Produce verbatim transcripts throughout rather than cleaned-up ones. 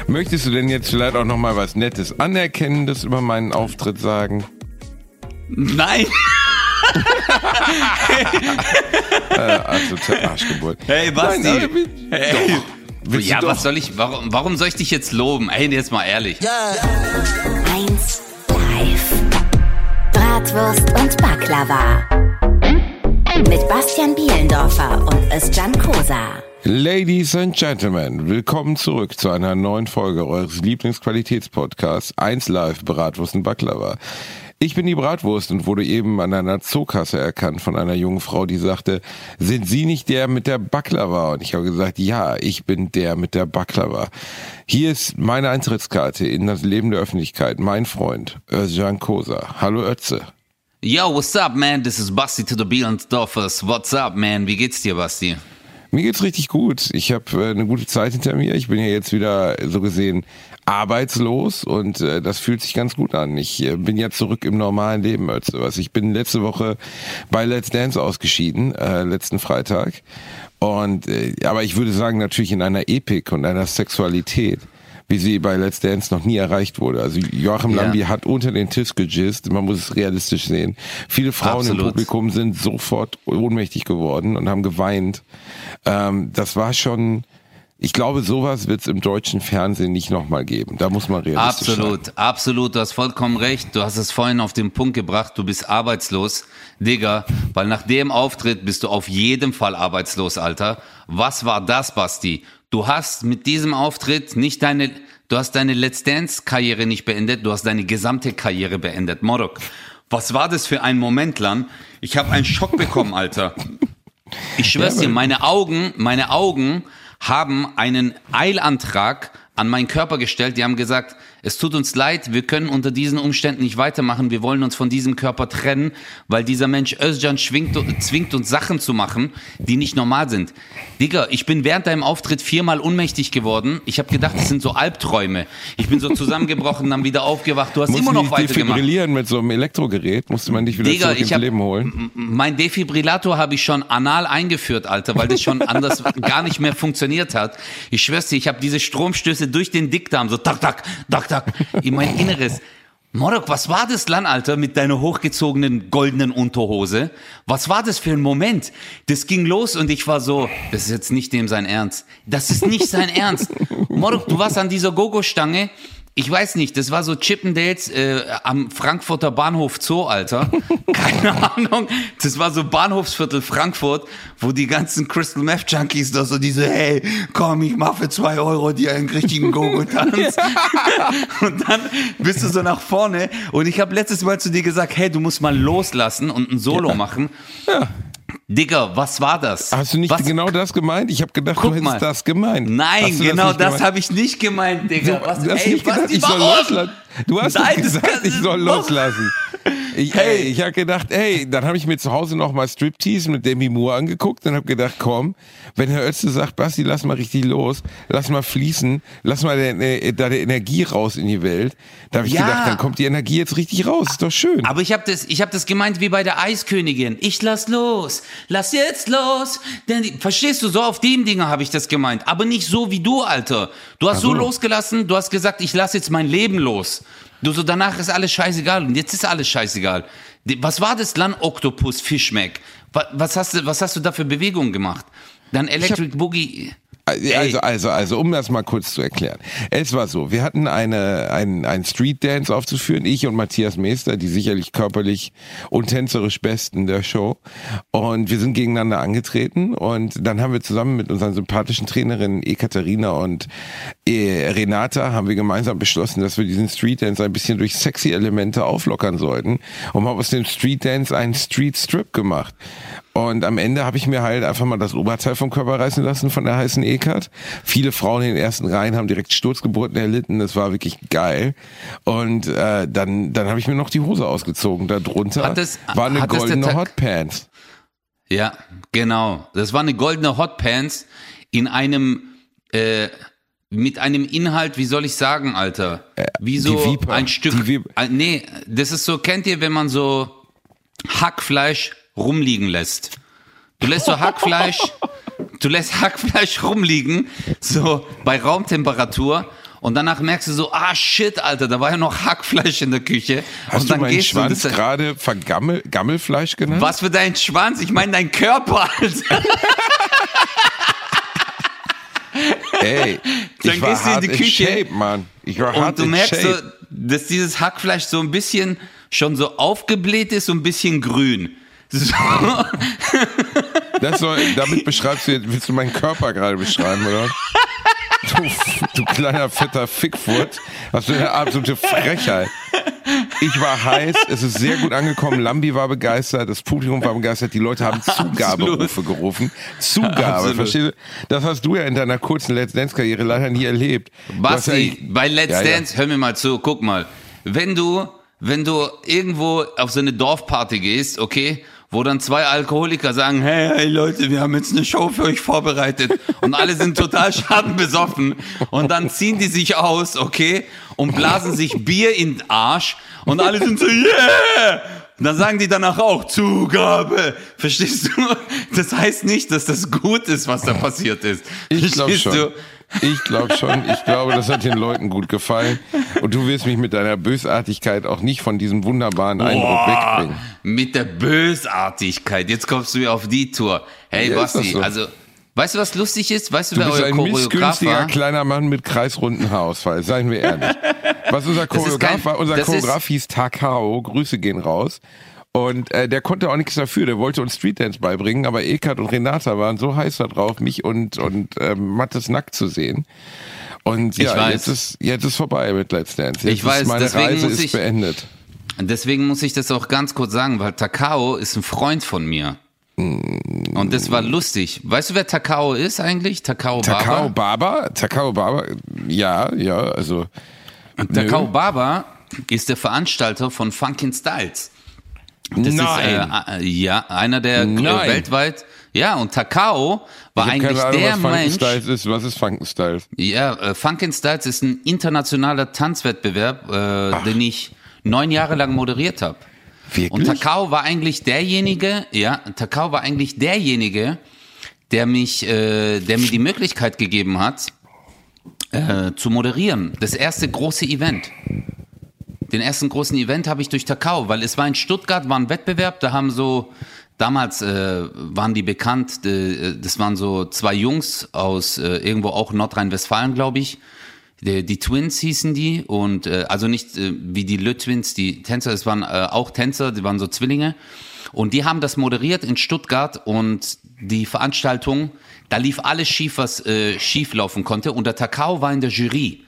Möchtest du denn jetzt vielleicht auch noch mal was Nettes, Anerkennendes über meinen Auftritt sagen? Nein! äh, also zur Arschgeburt. Hey, Basti! Nein, hey. Doch. Ja, doch. was soll ich, warum, warum soll ich dich jetzt loben? Ey, jetzt mal ehrlich. Yeah. eins live. Bratwurst und Baklava. Mit Bastian Bielendorfer und Özcan Kosa. Ladies and Gentlemen, willkommen zurück zu einer neuen Folge eures Lieblingsqualitätspodcasts eins live Bratwurst und Baklava. Ich bin die Bratwurst und wurde eben an einer Zookasse erkannt von einer jungen Frau, die sagte, sind Sie nicht der mit der Baklava? Und ich habe gesagt, ja, ich bin der mit der Baklava. Hier ist meine Eintrittskarte in das Leben der Öffentlichkeit, mein Freund, Özcan Kosa. Hallo Ötze. Yo, what's up, man? This is Basti to the Bielendorfers. What's up, man? Wie geht's dir, Basti? Mir geht's richtig gut. Ich habe äh, eine gute Zeit hinter mir. Ich bin ja jetzt wieder so gesehen arbeitslos und äh, das fühlt sich ganz gut an. Ich äh, bin ja zurück im normalen Leben. Also was. Ich bin letzte Woche bei Let's Dance ausgeschieden, äh, letzten Freitag. Und äh, aber ich würde sagen natürlich in einer Epik und einer Sexualität, wie sie bei Let's Dance noch nie erreicht wurde. Also Joachim Ja. Lambi hat unter den Tisch gejizzt, man muss es realistisch sehen. Viele Frauen Absolut. im Publikum sind sofort ohnmächtig geworden und haben geweint. Ähm, das war schon, ich glaube, sowas wird es im deutschen Fernsehen nicht nochmal geben. Da muss man realistisch Absolut, sein. absolut, du hast vollkommen recht. Du hast es vorhin auf den Punkt gebracht, du bist arbeitslos. Digga, weil nach dem Auftritt bist du auf jeden Fall arbeitslos, Alter. Was war das, Basti? Du hast mit diesem Auftritt nicht deine, du hast deine Let's Dance-Karriere nicht beendet, du hast deine gesamte Karriere beendet. Morok, was war das für ein Moment, Lan? Ich habe einen Schock bekommen, Alter. Ich schwör's Ja, dir, meine Augen, meine Augen haben einen Eilantrag an meinen Körper gestellt. Die haben gesagt, es tut uns leid, wir können unter diesen Umständen nicht weitermachen. Wir wollen uns von diesem Körper trennen, weil dieser Mensch Özcan zwingt, zwingt uns Sachen zu machen, die nicht normal sind. Digga, ich bin während deinem Auftritt viermal ohnmächtig geworden. Ich habe gedacht, das sind so Albträume. Ich bin so zusammengebrochen, dann wieder aufgewacht. Du hast Musst immer du noch dich weitergemacht. defibrillieren mit so einem Elektrogerät? Musste man dich wieder Digga, zurück ins ich hab, Leben holen? m- mein Defibrillator habe ich schon anal eingeführt, Alter, weil das schon anders gar nicht mehr funktioniert hat. Ich schwör's dir, ich habe diese Stromstöße durch den Dickdarm, so tak, tak, tak, tak, in mein Inneres. Morok, was war das, Lan, Alter, mit deiner hochgezogenen goldenen Unterhose? Was war das für ein Moment? Das ging los und ich war so, das ist jetzt nicht dem sein Ernst. Das ist nicht sein Ernst. Morok, du warst an dieser Gogo-Stange. Ich weiß nicht, das war so Chippendales äh, am Frankfurter Bahnhof Zoo, Alter. Keine Ahnung. Das war so Bahnhofsviertel Frankfurt, wo die ganzen Crystal Meth Junkies da so diese, hey, komm, ich mach für zwei Euro dir einen richtigen Gogo-Tanz. Und dann bist du so nach vorne und ich habe letztes Mal zu dir gesagt, hey, du musst mal loslassen und ein Solo Ja. machen. Ja. Digga, was war das? Hast du nicht was? genau das gemeint? Ich habe gedacht, Guck du hättest mal. das gemeint. Nein, Hast du genau nicht das, gemeint? habe ich nicht gemeint, Digga. Du, Was, du hast ey, nicht gedacht, Basti, ich soll warum? loslassen. Du hast Nein, nicht das gesagt, kann- ich soll warum? loslassen. Ich, Hey. ey, ich habe gedacht, ey, dann habe ich mir zu Hause noch mal Striptease mit Demi Moore angeguckt und habe gedacht, komm, wenn Herr Ötze sagt, Basti, lass mal richtig los, lass mal fließen, lass mal deine, deine Energie raus in die Welt, da habe ich Ja. gedacht, dann kommt die Energie jetzt richtig raus, ist doch schön. Aber ich habe das, ich habe das gemeint wie bei der Eiskönigin. Ich lass los, lass jetzt los. Denn die, verstehst du, so auf dem Dinger habe ich das gemeint. Aber nicht so wie du, Alter. Du hast Ach so. so losgelassen, du hast gesagt, ich lass jetzt mein Leben los. Du so, danach ist alles scheißegal und jetzt ist alles scheißegal. Die- Was war das, Lan Octopus Fischmeck? Was, was hast du, was hast du da für Bewegungen gemacht? Dann Electric Boogie. Also, also, also, um das mal kurz zu erklären. Es war so, wir hatten eine, ein, ein Street Dance aufzuführen, ich und Matthias Meester, die sicherlich körperlich und tänzerisch Besten der Show. Und wir sind gegeneinander angetreten und dann haben wir zusammen mit unseren sympathischen Trainerinnen Ekaterina und äh, Renata haben wir gemeinsam beschlossen, dass wir diesen Street Dance ein bisschen durch sexy Elemente auflockern sollten und haben aus dem Street Dance einen Street Strip gemacht. Und am Ende habe ich mir halt einfach mal das Oberteil vom Körper reißen lassen von der heißen E-Card. Viele Frauen in den ersten Reihen haben direkt Sturzgeburten erlitten. Das war wirklich geil. Und äh, dann dann habe ich mir noch die Hose ausgezogen. Darunter Hat das- war eine hat das der goldene Tag- Hotpants. Ja, genau. Das war eine goldene Hotpants in einem, äh, mit einem Inhalt, wie soll ich sagen, Alter? Wie so die Viper. ein Stück. Die Viper. Ein, nee, das ist so, kennt ihr, wenn man so Hackfleisch rumliegen lässt? Du lässt so Hackfleisch, du lässt Hackfleisch rumliegen, so bei Raumtemperatur. Und danach merkst du so, ah shit, Alter, da war ja noch Hackfleisch in der Küche. Hast und du dann meinen gehst Schwanz du, gerade vergammel, Gammelfleisch genannt? Was für deinen Schwanz? Ich meine deinen Körper, Alter. Ey, dann ich war gehst du in hart die in Küche shape, Mann. Ich war hart und du in merkst so, shape. dass dieses Hackfleisch so ein bisschen schon so aufgebläht ist, so ein bisschen grün. So. Das soll, damit beschreibst du jetzt, willst du meinen Körper gerade beschreiben, oder? Du, du kleiner, fetter Fickfurt. Hast du eine absolute Frechheit. Ich war heiß, es ist sehr gut angekommen, Lambi war begeistert, das Publikum war begeistert, die Leute haben Zugaberufe gerufen. Zugabe, Absolut. verstehst du? Das hast du ja in deiner kurzen Let's Dance-Karriere leider nie erlebt. Basti, ja, bei Let's ja, Dance, ja. hör mir mal zu, guck mal. Wenn du, wenn du irgendwo auf so eine Dorfparty gehst, okay, wo dann zwei Alkoholiker sagen, hey, hey Leute, wir haben jetzt eine Show für euch vorbereitet und alle sind total schadenbesoffen und dann ziehen die sich aus, okay, und blasen sich Bier in den Arsch und alle sind so, yeah! Und dann sagen die danach auch, Zugabe. Verstehst du? Das heißt nicht, dass das gut ist, was da passiert ist. Ich glaube Verstehst schon. du? Ich glaube schon. Ich glaube, das hat den Leuten gut gefallen. Und du wirst mich mit deiner Bösartigkeit auch nicht von diesem wunderbaren Eindruck Boah, wegbringen. mit der Bösartigkeit. Jetzt kommst du auf die Tour. Hey, Ja, ist das Basti, so? also, weißt du, was lustig ist? Weißt du, Du wer bist euer ein Choreograf missgünstiger war? kleiner Mann mit kreisrunden Haarausfall, seien wir ehrlich. Was unser Das ist Choreograf kein- war, unser das Choreograf ist- hieß Takao, Grüße gehen raus. Und äh, der konnte auch nichts dafür, der wollte uns Streetdance beibringen, aber Ekat und Renata waren so heiß da drauf, mich und, und ähm, Mattes nackt zu sehen. Und ja, Ich weiß. jetzt ist jetzt ist vorbei mit Let's Dance. Jetzt Ich weiß, ist meine deswegen Reise muss ist ich- beendet. Deswegen muss ich das auch ganz kurz sagen, weil Takao ist ein Freund von mir. Und das war lustig. Weißt du, wer Takao ist eigentlich? Takao Baba? Takao Baba? Takao Baba? Ja, ja, also. Takao nö. Baba ist der Veranstalter von Funkin' Styles. Das Nein. ist äh, äh, ja einer der Nein. äh, weltweit. Ja, und Takao war Ich hab eigentlich keine Ahnung, der was Funkin' Mensch. Styles ist. Was ist Funkin' Styles? Ja, äh, Funkin' Styles ist ein internationaler Tanzwettbewerb, äh, den ich neun Jahre lang moderiert habe. Wirklich? Und Takao war eigentlich derjenige, ja, Takao war eigentlich derjenige, der mich, äh, der mir die Möglichkeit gegeben hat, äh, zu moderieren. Das erste große Event. Den ersten großen Event habe ich durch Takao, weil es war in Stuttgart, war ein Wettbewerb, da haben so, damals äh, waren die bekannt, äh, das waren so zwei Jungs aus äh, irgendwo auch Nordrhein-Westfalen, glaube ich. Die, die Twins hießen die und äh, also nicht äh, wie die Le Twins, die Tänzer, es waren äh, auch Tänzer, die waren so Zwillinge und die haben das moderiert in Stuttgart und die Veranstaltung, da lief alles schief, was äh, schief laufen konnte und der Takao war in der Jury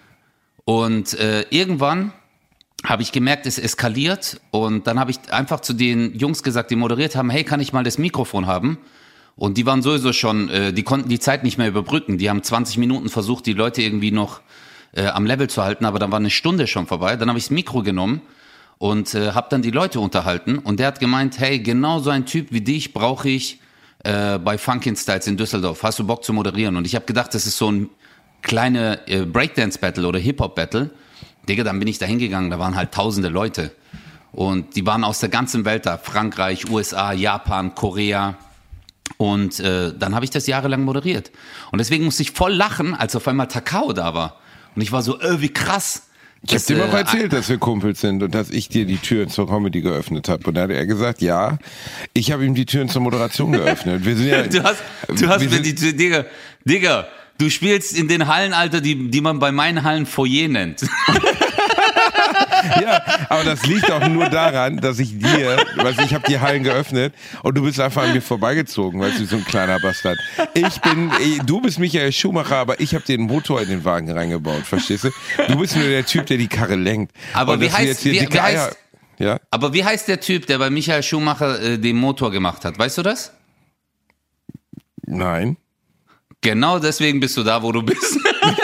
und äh, irgendwann habe ich gemerkt, es eskaliert und dann habe ich einfach zu den Jungs gesagt, die moderiert haben, hey, kann ich mal das Mikrofon haben? Und die waren sowieso schon, äh, die konnten die Zeit nicht mehr überbrücken. Die haben zwanzig Minuten versucht, die Leute irgendwie noch äh, am Level zu halten, aber dann war eine Stunde schon vorbei. Dann habe ich das Mikro genommen und äh, habe dann die Leute unterhalten. Und der hat gemeint, hey, genau so ein Typ wie dich brauche ich äh, bei Funkin' Styles in Düsseldorf. Hast du Bock zu moderieren? Und ich habe gedacht, das ist so ein kleine äh, Breakdance-Battle oder Hip-Hop-Battle. Digga, dann bin ich da hingegangen, da waren halt tausende Leute. Und die waren aus der ganzen Welt da. Frankreich, U S A, Japan, Korea. Und äh, dann habe ich das jahrelang moderiert. Und deswegen musste ich voll lachen, als auf einmal Takao da war. Und ich war so, äh, wie krass. Ich hab dir doch erzählt, dass wir Kumpels sind und dass ich dir die Türen zur Comedy geöffnet habe. Und da hat er gesagt, ja, ich habe ihm die Türen zur Moderation geöffnet. Wir sind ja, Du hast, du hast wir mir sind- die, Digga, Digga, du spielst in den Hallen, Alter, die, die man bei meinen Hallen Foyer nennt. Ja, aber das liegt auch nur daran, dass ich dir, weißt du, ich habe die Hallen geöffnet und du bist einfach an mir vorbeigezogen, weißt du, so ein kleiner Bastard. Ich bin, du bist Michael Schumacher, aber ich habe den Motor in den Wagen reingebaut, verstehst du? Du bist nur der Typ, der die Karre lenkt. Aber und wie dass du heißt- jetzt hier wie- dicke wie Eier- heißt- ja? Aber wie heißt der Typ, der bei Michael Schumacher äh, den Motor gemacht hat? Weißt du das? Nein. Genau deswegen bist du da, wo du bist.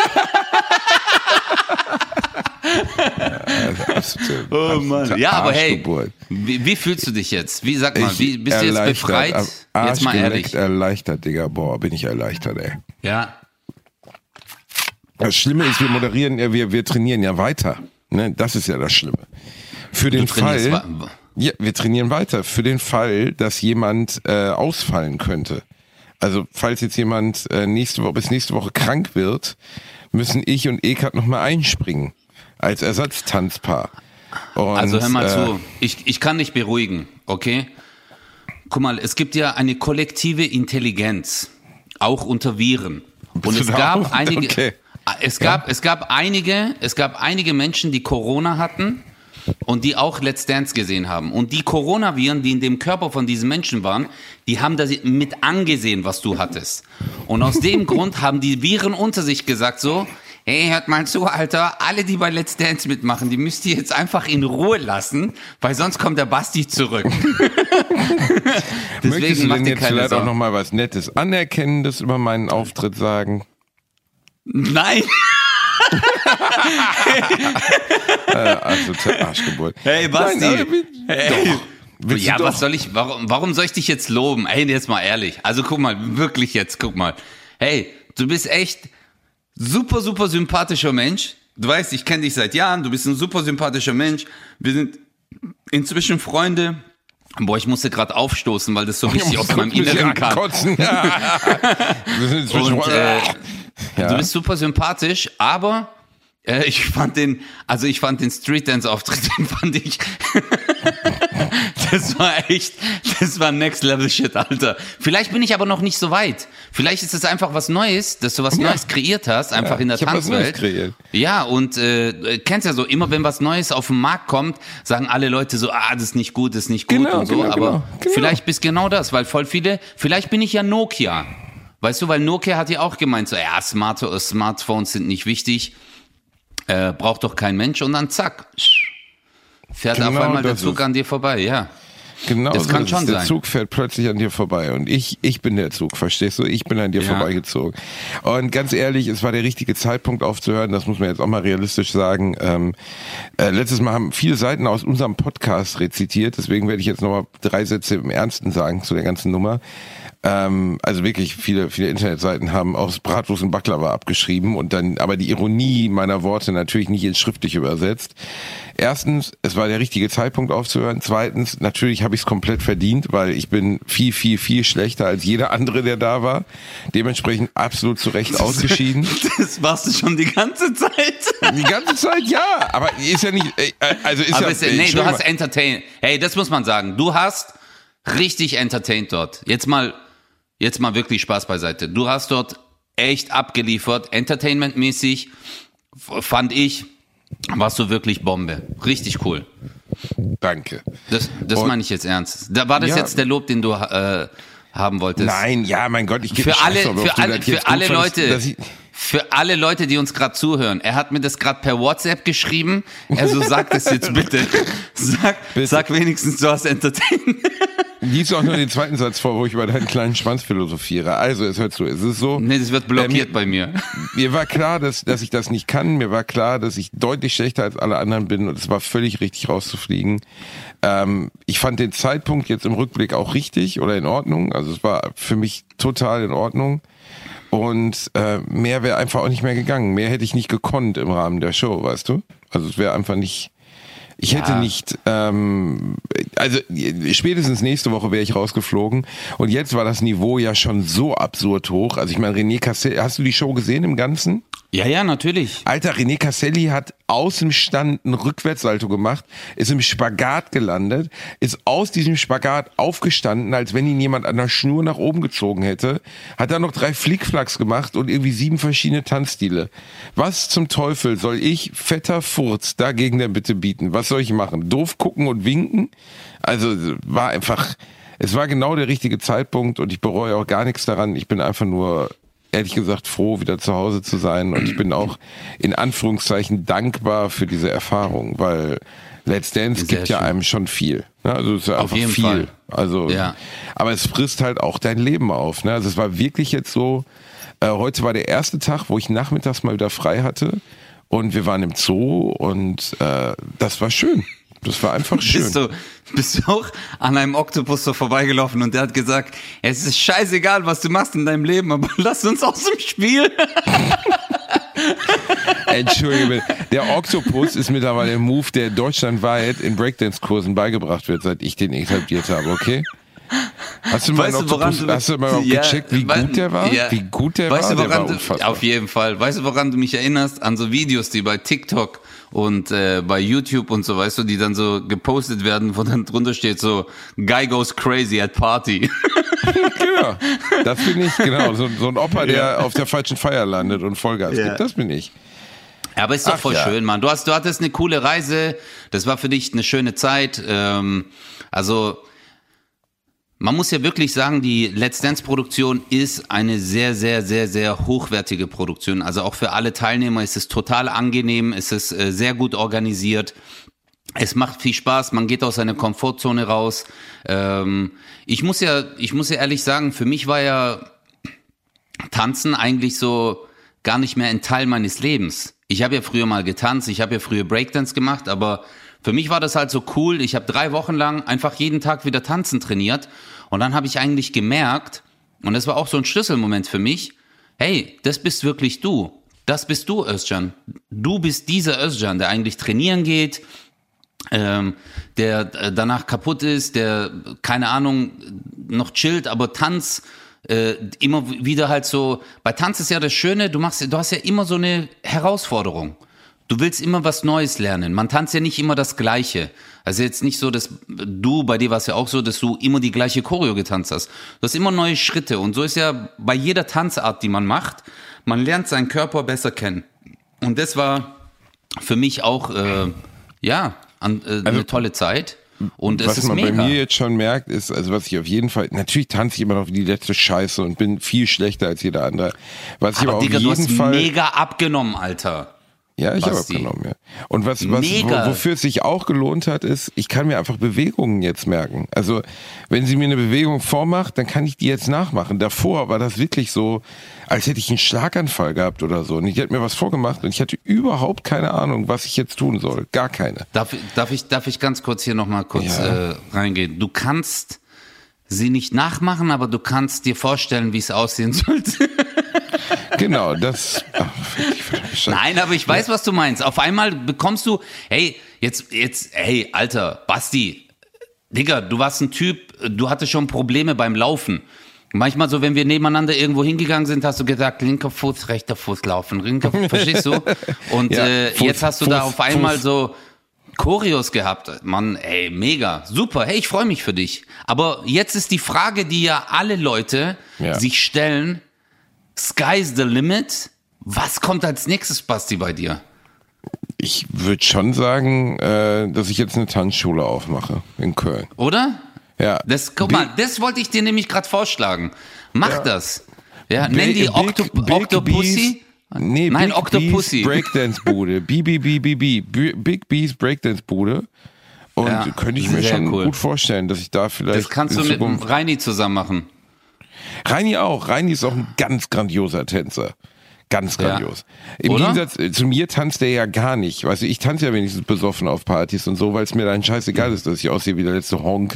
Absolute, Oh Mann. Ja, aber hey, Arschgeburt. wie, wie fühlst du dich jetzt? Wie, sag mal, Ich wie, bist du jetzt erleichtert, befreit? am Arsch Jetzt mal geleckt, ehrlich. erleichtert, Digga. Boah, bin ich erleichtert, ey. Ja. Das Schlimme ist, wir moderieren ja, wir, wir trainieren ja weiter. Ne? Das ist ja das Schlimme. Für den trainierst Fall, wa- ja, wir trainieren weiter. Für den Fall, dass jemand äh, ausfallen könnte. Also falls jetzt jemand äh, nächste Woche bis nächste Woche krank wird, müssen ich und Ekat nochmal einspringen als Ersatztanzpaar. Und, also hör mal äh, zu, ich, ich kann dich beruhigen, okay? Guck mal, es gibt ja eine kollektive Intelligenz, auch unter Viren. Und es gab auch? einige, Okay. es gab, ja. es gab einige, es gab einige Menschen, die Corona hatten und die auch Let's Dance gesehen haben. Und die Coronaviren, die in dem Körper von diesen Menschen waren, die haben das mit angesehen, was du hattest. Und aus dem Grund haben die Viren unter sich gesagt so, hey, hört mal zu, Alter, alle, die bei Let's Dance mitmachen, die müsst ihr jetzt einfach in Ruhe lassen, weil sonst kommt der Basti zurück. Möchtest du denn jetzt vielleicht auch nochmal was Nettes, Anerkennendes über meinen Auftritt sagen? Nein! äh, also zur Arschgeburt. Hey, Basti! Nein, hey. Doch. Willst ja, du was doch? soll ich, warum, warum soll ich dich jetzt loben? Ey, jetzt mal ehrlich. Also guck mal, wirklich jetzt, guck mal. Hey, du bist echt super, super sympathischer Mensch. Du weißt, ich kenne dich seit Jahren, du bist ein super sympathischer Mensch. Wir sind inzwischen Freunde. Boah, ich musste gerade aufstoßen, weil das so richtig aus meinem Inneren kam. Ja. Wir sind inzwischen Und, Freunde. äh, Ja. Du bist super sympathisch, aber äh, ich fand den, also ich fand den Street Dance Auftritt, den fand ich, das war echt, das war Next Level Shit, Alter. Vielleicht bin ich aber noch nicht so weit. Vielleicht ist es einfach was Neues, dass du was Ja. Neues kreiert hast, einfach Ja, in der ich hab was Neues Tanzwelt. kreiert. Ja, und äh, kennst ja so, immer wenn was Neues auf den Markt kommt, sagen alle Leute so, ah, das ist nicht gut, das ist nicht gut Genau, und so, genau, aber genau, genau. vielleicht bist genau das, weil voll viele, vielleicht bin ich ja Nokia. Weißt du, weil Nokia hat ja auch gemeint, so, ja, Smart- Smartphones sind nicht wichtig, äh, braucht doch kein Mensch, und dann zack, fährt Genau auf einmal der das Zug ist- an dir vorbei, ja. Genau, Das so kann ist schon es. Der sein. Zug fährt plötzlich an dir vorbei und ich, ich bin der Zug, verstehst du? Ich bin an dir Ja. vorbeigezogen. Und ganz ehrlich, es war der richtige Zeitpunkt aufzuhören, das muss man jetzt auch mal realistisch sagen. Ähm, äh, letztes Mal haben viele Seiten aus unserem Podcast rezitiert, deswegen werde ich jetzt nochmal drei Sätze im Ernsten sagen zu der ganzen Nummer. Ähm, also wirklich viele, viele Internetseiten haben aus Bratwurst und Baklava abgeschrieben und dann, aber die Ironie meiner Worte natürlich nicht ins Schriftliche übersetzt. Erstens, es war der richtige Zeitpunkt aufzuhören. Zweitens, natürlich habe ich es komplett verdient, weil ich bin viel, viel, viel schlechter als jeder andere, der da war. Dementsprechend absolut zu Recht ausgeschieden. Das warst du schon die ganze Zeit. Die ganze Zeit, ja, aber ist ja nicht, äh, also ist Aber ja, es, nee, du Entschuldigung hast mal. entertained. Hey, das muss man sagen. Du hast richtig entertained dort. Jetzt mal, jetzt mal wirklich Spaß beiseite. Du hast dort echt abgeliefert, entertainmentmäßig, f- fand ich, warst du wirklich Bombe. Richtig cool. Danke. Das, das Und- meine ich jetzt ernst. Da war das Ja. jetzt der Lob, den du äh, haben wolltest. Nein, ja, mein Gott, ich gebe Für alle, für alle, für alle Leute, Ich, für alle Leute, die uns gerade zuhören. Er hat mir das gerade per WhatsApp geschrieben. Also sag das jetzt bitte. Sag, Bitte. sag wenigstens, du hast entertained. lies auch nur den zweiten Satz vor, wo ich über deinen kleinen Schwanz philosophiere. Also, es hört zu, es ist so. Nee, das wird blockiert äh, mir, bei mir. Mir war klar, dass, dass ich das nicht kann. Mir war klar, dass ich deutlich schlechter als alle anderen bin und es war völlig richtig rauszufliegen. Ähm, ich fand den Zeitpunkt jetzt im Rückblick auch richtig oder in Ordnung. Also es war für mich total in Ordnung. Und äh, mehr wäre einfach auch nicht mehr gegangen. Mehr hätte ich nicht gekonnt im Rahmen der Show, weißt du? Also es wäre einfach nicht... Ich hätte Ja. nicht, ähm, also spätestens nächste Woche wäre ich rausgeflogen und jetzt war das Niveau ja schon so absurd hoch. Also ich meine, René Casselli, hast du die Show gesehen im Ganzen? Ja, ja, natürlich. Alter, René Casselli hat aus dem Stand einen Rückwärtssalto gemacht, ist im Spagat gelandet, ist aus diesem Spagat aufgestanden, als wenn ihn jemand an der Schnur nach oben gezogen hätte, hat dann noch drei Flickflacks gemacht und irgendwie sieben verschiedene Tanzstile. Was zum Teufel soll ich, fetter Furz, dagegen denn bitte bieten? Was soll ich machen? Doof gucken und winken? Also war einfach, es war genau der richtige Zeitpunkt und ich bereue auch gar nichts daran. Ich bin einfach nur ehrlich gesagt froh, wieder zu Hause zu sein und ich bin auch in Anführungszeichen dankbar für diese Erfahrung, weil Let's Dance Sehr gibt ja schön. einem schon viel. Ne? Also es ist ja Auf einfach jeden viel. Fall. Also, Ja. aber es frisst halt auch dein Leben auf. Ne? Also es war wirklich jetzt so, äh, heute war der erste Tag, wo ich nachmittags mal wieder frei hatte und wir waren im Zoo und äh, das war schön. Das war einfach schön. Bist du, bist du auch an einem Oktopus so vorbeigelaufen und der hat gesagt, es ist scheißegal, was du machst in deinem Leben, aber lass uns aus dem Spiel. Entschuldige, der Oktopus ist mittlerweile ein Move, der deutschlandweit in Breakdance-Kursen beigebracht wird, seit ich den etabliert habe, okay? Hast du mal, Weißt du, einen woran Oktopus, du- hast du mal Ja, gecheckt, wie weil- gut der war? ja. Wie gut der Weißt war? du, Der war woran du, unfassbar. auf jeden Fall. Weißt du, woran du mich erinnerst? An so Videos, die bei TikTok und äh, bei YouTube und so, weißt du, die dann so gepostet werden, wo dann drunter steht so, Guy goes crazy at party. Genau, das bin ich, genau. So, so ein Opa, der Ja. auf der falschen Feier landet und Vollgas Ja. gibt, das bin ich. Aber ist doch Ach voll ja. schön, Mann. Du hast, du hattest eine coole Reise. Das war für dich eine schöne Zeit. Ähm, also, man muss ja wirklich sagen, die Let's Dance Produktion ist eine sehr, sehr, sehr, sehr hochwertige Produktion. Also auch für alle Teilnehmer ist es total angenehm. Es ist äh, sehr gut organisiert. Es macht viel Spaß. Man geht aus seiner Komfortzone raus. Ähm, ich muss ja, ich muss ja ehrlich sagen, für mich war ja Tanzen eigentlich so gar nicht mehr ein Teil meines Lebens. Ich habe ja früher mal getanzt, ich habe ja früher Breakdance gemacht, aber für mich war das halt so cool. Ich habe drei Wochen lang einfach jeden Tag wieder tanzen trainiert und dann habe ich eigentlich gemerkt, und das war auch so ein Schlüsselmoment für mich, hey, das bist wirklich du. Das bist du, Özcan. Du bist dieser Özcan, der eigentlich trainieren geht, ähm, der äh, danach kaputt ist, der, keine Ahnung, noch chillt, aber Tanz äh, immer wieder halt so, bei Tanz ist ja das Schöne, du machst, du hast ja immer so eine Herausforderung. Du willst immer was Neues lernen. Man tanzt ja nicht immer das Gleiche. Also jetzt nicht so, dass du, bei dir war es ja auch so, dass du immer die gleiche Choreo getanzt hast. Du hast immer neue Schritte und so ist ja bei jeder Tanzart, die man macht, man lernt seinen Körper besser kennen. Und das war für mich auch, äh, ja, an, äh, eine tolle Zeit. Und es Was ist man mega. bei mir jetzt schon merkt, ist, also was ich auf jeden Fall, natürlich tanze ich immer noch wie die letzte Scheiße und bin viel schlechter als jeder andere. Was ich aber, aber auf Digga, du jeden hast Fall, mega abgenommen, Alter. ja, ich habe Basti. abgenommen, ja. Und was, was, Mega. wo, wofür es sich auch gelohnt hat, ist, ich kann mir einfach Bewegungen jetzt merken. Also, wenn sie mir eine Bewegung vormacht, dann kann ich die jetzt nachmachen. Davor war das wirklich so, als hätte ich einen Schlaganfall gehabt oder so. Und ich hätte mir was vorgemacht und ich hatte überhaupt keine Ahnung, was ich jetzt tun soll. Gar keine. Darf, darf, ich, darf ich ganz kurz hier nochmal kurz Ja. äh, reingehen? Du kannst sie nicht nachmachen, aber du kannst dir vorstellen, wie es aussehen sollte. Genau, das. Ach, ich verstehe. Nein, aber ich weiß, was du meinst. Auf einmal bekommst du, hey, jetzt, jetzt, hey, Alter, Basti, Digga, du warst ein Typ, du hattest schon Probleme beim Laufen. Manchmal so, wenn wir nebeneinander irgendwo hingegangen sind, hast du gesagt, linker Fuß, rechter Fuß laufen, linker Fuß, verstehst du? Und Ja, äh, Fuß, jetzt hast du Fuß, da auf einmal Fuß. so Choreos gehabt. Mann, ey, mega, super, hey, ich freue mich für dich. Aber jetzt ist die Frage, die ja alle Leute Ja. sich stellen, Sky's the limit? Was kommt als nächstes, Basti, bei dir? Ich würde schon sagen, äh, dass ich jetzt eine Tanzschule aufmache in Köln. Oder? Ja. Das, guck Big- mal, das wollte ich dir nämlich gerade vorschlagen. Mach Ja. das. Ja, nenn die Big- Octo Big Octopussy. Bees- Nee, Nein, Big Octopussy. Bees Breakdance-Bude. B B B B B. B- Big Bees Breakdance-Bude. Und Ja, könnte ich mir sehr schon cool. gut vorstellen, dass ich da vielleicht Das kannst du in mit dem Zukunft... Reini zusammen machen. Reini auch. Reini ist auch ein ganz grandioser Tänzer. Ganz Ja. grandios. Im Oder? Gegensatz äh, zu mir tanzt er ja gar nicht. Weißt du, ich tanze ja wenigstens besoffen auf Partys und so, weil es mir dann scheißegal ist, dass ich aussehe wie der letzte Honk.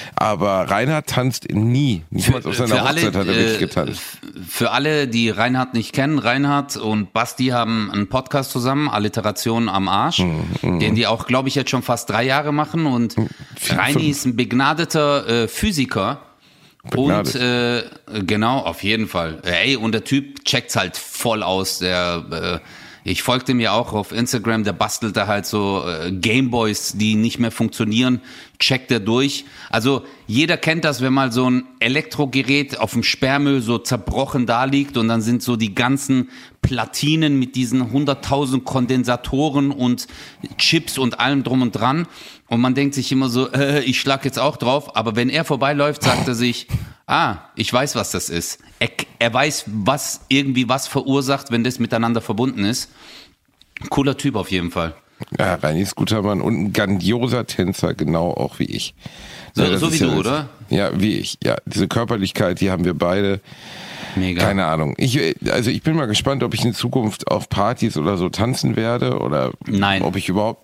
Aber Reinhard tanzt nie. Niemals auf seiner Hochzeit hat er wirklich äh, getanzt. für alle, die Reinhard nicht kennen, Reinhard und Basti haben einen Podcast zusammen, Alliteration am Arsch, Mhm, den die auch, glaube ich, jetzt schon fast drei Jahre machen. Und Reini ist ein begnadeter äh, Physiker. Begnadet. Und äh, genau, auf jeden Fall. Ey, und der Typ checkt's halt voll aus. Der, äh, ich folgte mir auch auf Instagram, der bastelt da halt so äh, Gameboys, die nicht mehr funktionieren, checkt er durch. Also jeder kennt das, wenn mal so ein Elektrogerät auf dem Sperrmüll so zerbrochen da liegt und dann sind so die ganzen Platinen mit diesen hunderttausend Kondensatoren und Chips und allem drum und dran. Und man denkt sich immer so, äh, ich schlag jetzt auch drauf. Aber wenn er vorbeiläuft, sagt er sich, ah, ich weiß, was das ist. Er, er weiß, was irgendwie was verursacht, wenn das miteinander verbunden ist. Cooler Typ auf jeden Fall. Ja, Reini ist guter Mann und ein grandioser Tänzer, genau auch wie ich. So- das so ist wie ja du, das- oder? Ja, wie ich. Ja, diese Körperlichkeit, die haben wir beide. Mega. Keine Ahnung. Ich, also ich bin mal gespannt, ob ich in Zukunft auf Partys oder so tanzen werde oder Nein. ob ich überhaupt.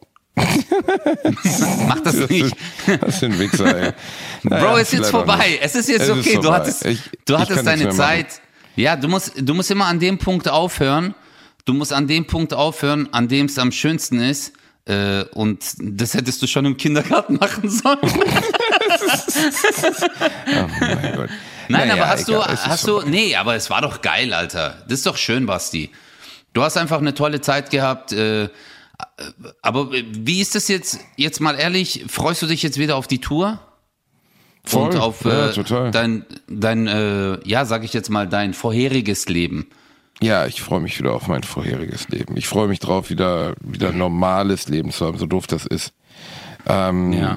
Mach das Das nicht. ist, das ist ein Wichser, ey. Naja, Bro, es ist jetzt vielleicht auch vorbei. nicht. Es ist jetzt Es ist okay. Du vorbei. hattest, Ich- du ich hattest kann nichts deine mehr machen. Zeit. Ja, du musst, du musst immer an dem Punkt aufhören. Du musst an dem Punkt aufhören, an dem es am schönsten ist. Äh, und das hättest du schon im Kindergarten machen sollen. Oh mein Gott. Nein, Naja, aber hast egal, du, es ist hast so. du, nee, aber es war doch geil, Alter. Das ist doch schön, Basti. Du hast einfach eine tolle Zeit gehabt. Äh, aber wie ist das jetzt, jetzt mal ehrlich, freust du dich jetzt wieder auf die Tour? Voll, Und auf ja, äh, total. dein, dein äh, ja, sag ich jetzt mal, dein vorheriges Leben. Ja, ich freue mich wieder auf mein vorheriges Leben. Ich freue mich drauf, wieder, wieder ein normales Leben zu haben, so doof das ist. Ähm, Ja.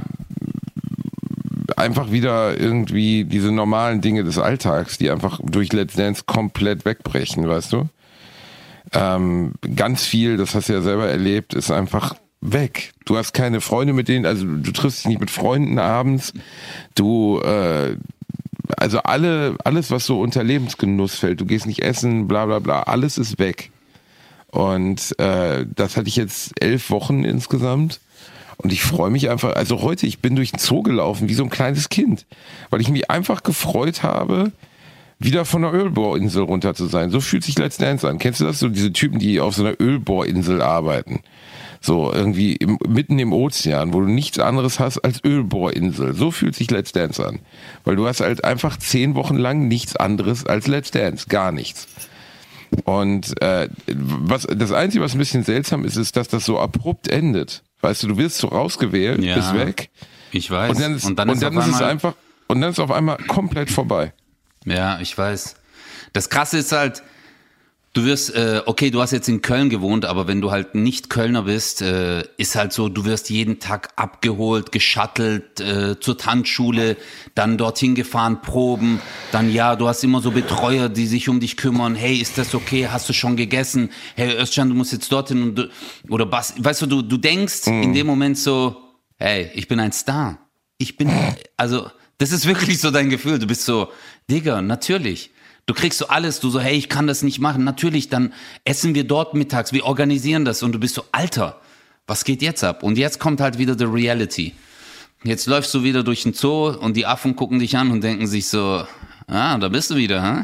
Einfach wieder irgendwie diese normalen Dinge des Alltags, die einfach durch Let's Dance komplett wegbrechen, weißt du? Ähm, ganz viel, das hast du ja selber erlebt, ist einfach weg. Du hast keine Freunde mit denen, also du triffst dich nicht mit Freunden abends. Du, äh, also alle, alles, was so unter Lebensgenuss fällt, du gehst nicht essen, bla bla bla, alles ist weg. Und äh, das hatte ich jetzt elf Wochen insgesamt. Und ich freue mich einfach, also heute, ich bin durch den Zoo gelaufen wie so ein kleines Kind, weil ich mich einfach gefreut habe, wieder von der Ölbohrinsel runter zu sein. So fühlt sich Let's Dance an. Kennst du das? So diese Typen, die auf so einer Ölbohrinsel arbeiten. So irgendwie im, mitten im Ozean, wo du nichts anderes hast als Ölbohrinsel. So fühlt sich Let's Dance an. Weil du hast halt einfach zehn Wochen lang nichts anderes als Let's Dance. Gar nichts. Und äh, was das Einzige, was ein bisschen seltsam ist, ist, dass das so abrupt endet. Weißt du, du wirst so rausgewählt, Ja. bist weg. Ich weiß. Und dann ist, und dann ist, und dann auf ist es einmal, einfach, und dann ist auf einmal komplett vorbei. Ja, ich weiß. Das Krasse ist halt, du wirst, äh, okay, du hast jetzt in Köln gewohnt, aber wenn du halt nicht Kölner bist, äh, ist halt so, du wirst jeden Tag abgeholt, geschuttelt, äh, zur Tanzschule, dann dorthin gefahren, proben, dann ja, du hast immer so Betreuer, die sich um dich kümmern, hey, ist das okay, hast du schon gegessen, hey, Özcan, du musst jetzt dorthin und du, oder Bas, weißt du, du, du denkst Mhm. in dem Moment so, hey, ich bin ein Star, ich bin, also, das ist wirklich so dein Gefühl, du bist so, Digga, natürlich. Du kriegst so alles, du so, hey, ich kann das nicht machen. Natürlich, dann essen wir dort mittags, wir organisieren das und du bist so, Alter, was geht jetzt ab? Und jetzt kommt halt wieder the reality. Jetzt läufst du wieder durch den Zoo und die Affen gucken dich an und denken sich so, ah, da bist du wieder, hä?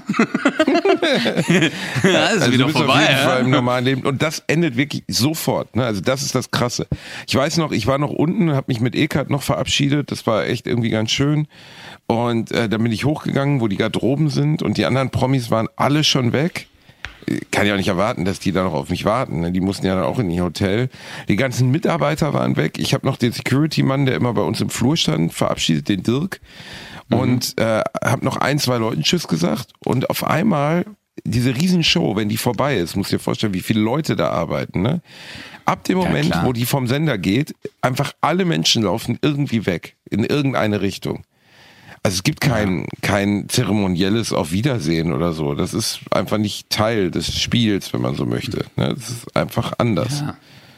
Ja, ist Also wieder du bist vorbei, auf jeden ja? Fall im normalen Leben. Und das endet wirklich sofort. Ne? Also das ist das Krasse. Ich weiß noch, ich war noch unten, habe mich mit Eckart noch verabschiedet. Das war echt irgendwie ganz schön. Und äh, dann bin ich hochgegangen, wo die Garderoben sind. Und die anderen Promis waren alle schon weg. Kann ja auch nicht erwarten, dass die da noch auf mich warten. Ne? Die mussten ja dann auch in ihr Hotel. Die ganzen Mitarbeiter waren weg. Ich habe noch den Security-Mann, der immer bei uns im Flur stand, verabschiedet, den Dirk. Und äh, habe noch ein, zwei Leuten Tschüss gesagt. Und auf einmal diese Riesenshow, wenn die vorbei ist, musst du dir vorstellen, wie viele Leute da arbeiten. Ne? Ab dem Ja, Moment, klar. wo die vom Sender geht, einfach alle Menschen laufen irgendwie weg, in irgendeine Richtung. Also es gibt kein, kein zeremonielles Auf Wiedersehen oder so. Das ist einfach nicht Teil des Spiels, wenn man so möchte. Ne? Das ist einfach anders. Ja.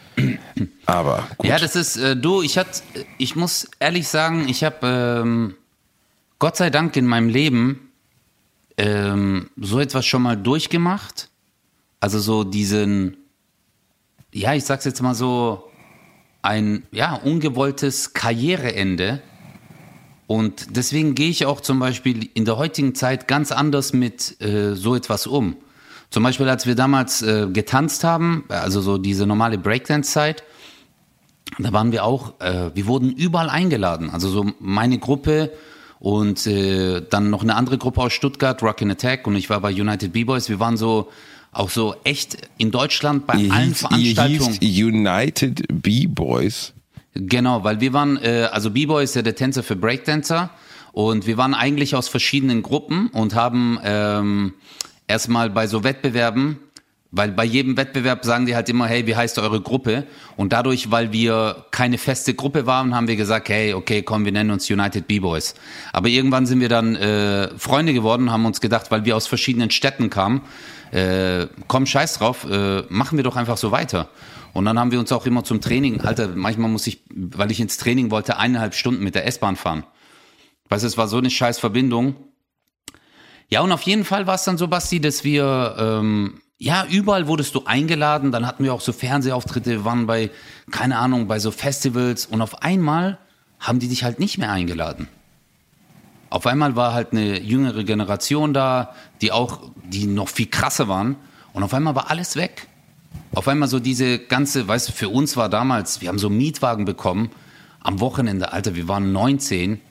Aber gut. Ja, das ist, äh, du, ich hatte, ich muss ehrlich sagen, ich habe ähm, Gott sei Dank in meinem Leben ähm, so etwas schon mal durchgemacht. Also so diesen, ja, ich sag's jetzt mal so, ein ja ungewolltes Karriereende. Und deswegen gehe ich auch zum Beispiel in der heutigen Zeit ganz anders mit äh, so etwas um. Zum Beispiel, als wir damals äh, getanzt haben, also so diese normale Breakdance-Zeit, da waren wir auch, äh, wir wurden überall eingeladen. Also so meine Gruppe und äh, dann noch eine andere Gruppe aus Stuttgart, Rockin' Attack, und ich war bei United B-Boys. Wir waren so auch so echt in Deutschland bei Ihr allen hieß, Veranstaltungen. ihr hieß United B-Boys. Genau, weil wir waren, äh, also B-Boy ist ja der Tänzer für Breakdancer und wir waren eigentlich aus verschiedenen Gruppen und haben ähm, erstmal bei so Wettbewerben, weil bei jedem Wettbewerb sagen die halt immer, hey, wie heißt eure Gruppe? Und dadurch, weil wir keine feste Gruppe waren, haben wir gesagt, hey, okay, komm, wir nennen uns United B-Boys. Aber irgendwann sind wir dann äh, Freunde geworden, haben uns gedacht, weil wir aus verschiedenen Städten kamen, äh, komm, scheiß drauf, äh, machen wir doch einfach so weiter. Und dann haben wir uns auch immer zum Training, Alter, manchmal muss ich, weil ich ins Training wollte, eineinhalb Stunden mit der S-Bahn fahren. Weißt du, es war so eine scheiß Verbindung. Ja, und auf jeden Fall war es dann so, Basti, dass wir, ähm, ja, überall wurdest du eingeladen, dann hatten wir auch so Fernsehauftritte, wir waren bei, keine Ahnung, bei so Festivals und auf einmal haben die dich halt nicht mehr eingeladen. Auf einmal war halt eine jüngere Generation da, die auch, die noch viel krasser waren und auf einmal war alles weg. Auf einmal so diese ganze, weißt du, für uns war damals, wir haben so Mietwagen bekommen am Wochenende, Alter, wir waren neunzehn.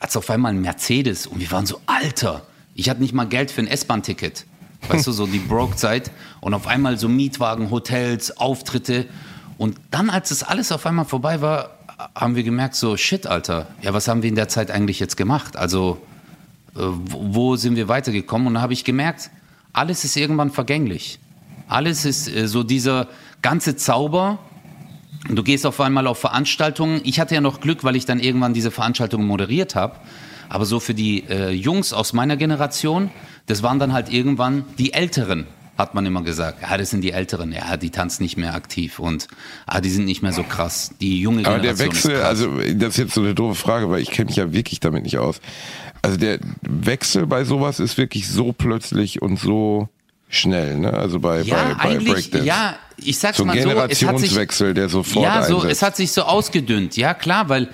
hat's auf einmal einen Mercedes und wir waren so, Alter, ich hatte nicht mal Geld für ein S-Bahn-Ticket. Weißt du, so die Broke-Zeit und auf einmal so Mietwagen, Hotels, Auftritte und dann, als das alles auf einmal vorbei war, haben wir gemerkt so, shit, Alter, ja, was haben wir in der Zeit eigentlich jetzt gemacht? Also, äh, wo, wo sind wir weitergekommen? Und da habe ich gemerkt, alles ist irgendwann vergänglich. Alles ist äh, so dieser ganze Zauber. Du gehst auf einmal auf Veranstaltungen. Ich hatte ja noch Glück, weil ich dann irgendwann diese Veranstaltungen moderiert habe. Aber so für die äh, Jungs aus meiner Generation, das waren dann halt irgendwann die Älteren, hat man immer gesagt. Ja, das sind die Älteren. Ja, die tanzen nicht mehr aktiv und ah, die sind nicht mehr so krass. Die junge Generation. Aber der Wechsel, also das ist jetzt so eine doofe Frage, weil ich kenne mich ja wirklich damit nicht aus. Also der Wechsel bei sowas ist wirklich so plötzlich und so schnell, ne? Also bei, ja, bei, bei Breakdance. Ja, ich sag's so mal so. Generationswechsel, sich, der sofort Ja, so, einsetzt. es hat sich so ausgedünnt. Ja, klar, weil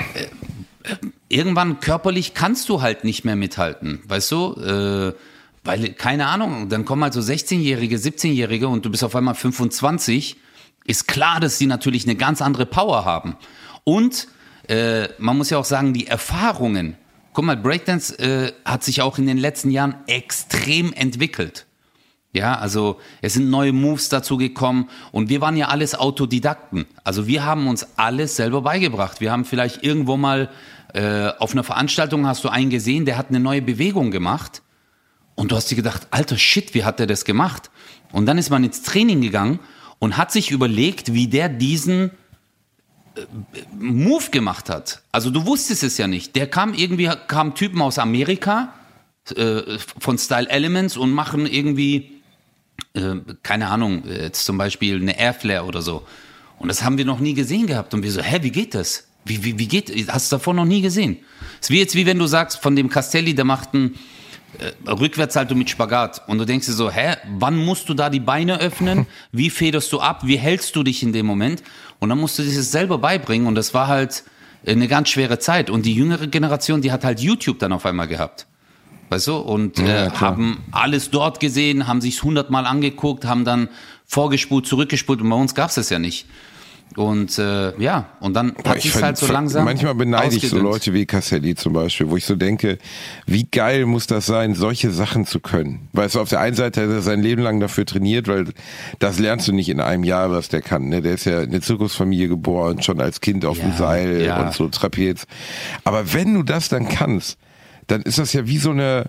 äh, irgendwann körperlich kannst du halt nicht mehr mithalten. Weißt du? Äh, weil, keine Ahnung, dann kommen halt so sechzehnjährige, siebzehnjährige und du bist auf einmal fünfundzwanzig. Ist klar, dass die natürlich eine ganz andere Power haben. Und äh, man muss ja auch sagen, die Erfahrungen. Guck mal, Breakdance äh, hat sich auch in den letzten Jahren extrem entwickelt. Ja, also es sind neue Moves dazu gekommen und wir waren ja alles Autodidakten. Also wir haben uns alles selber beigebracht. Wir haben vielleicht irgendwo mal äh, auf einer Veranstaltung hast du einen gesehen, der hat eine neue Bewegung gemacht und du hast dir gedacht, alter Shit, wie hat der das gemacht? Und dann ist man ins Training gegangen und hat sich überlegt, wie der diesen äh, Move gemacht hat. Also du wusstest es ja nicht. Der kam irgendwie, kamen Typen aus Amerika äh, von Style Elements und machen irgendwie Äh, keine Ahnung, jetzt zum Beispiel eine Airflare oder so. Und das haben wir noch nie gesehen gehabt. Und wir so, hä, wie geht das? Wie, wie, wie geht, hast du davor noch nie gesehen? Es ist wie jetzt, wie wenn du sagst, von dem Castelli, der macht einen äh, Rückwärtssalto mit Spagat. Und du denkst dir so, hä, wann musst du da die Beine öffnen? Wie federst du ab? Wie hältst du dich in dem Moment? Und dann musst du dir das selber beibringen. Und das war halt eine ganz schwere Zeit. Und die jüngere Generation, die hat halt YouTube dann auf einmal gehabt. Weißt du, und äh, ja, haben alles dort gesehen, haben sich's hundertmal angeguckt, haben dann vorgespult, zurückgespult und bei uns gab's das ja nicht. Und äh, ja, und dann hat sich's halt so langsam manchmal beneide ich so ausgedünnt. Leute wie Castelli zum Beispiel, wo ich so denke, wie geil muss das sein, solche Sachen zu können. Weißt du, auf der einen Seite hat er sein Leben lang dafür trainiert, weil das lernst du nicht in einem Jahr, was der kann. Ne? Der ist ja in eine Zirkusfamilie geboren, schon als Kind auf Ja, dem Seil ja. und so Trapez. Aber wenn du das dann kannst, dann ist das ja wie so eine,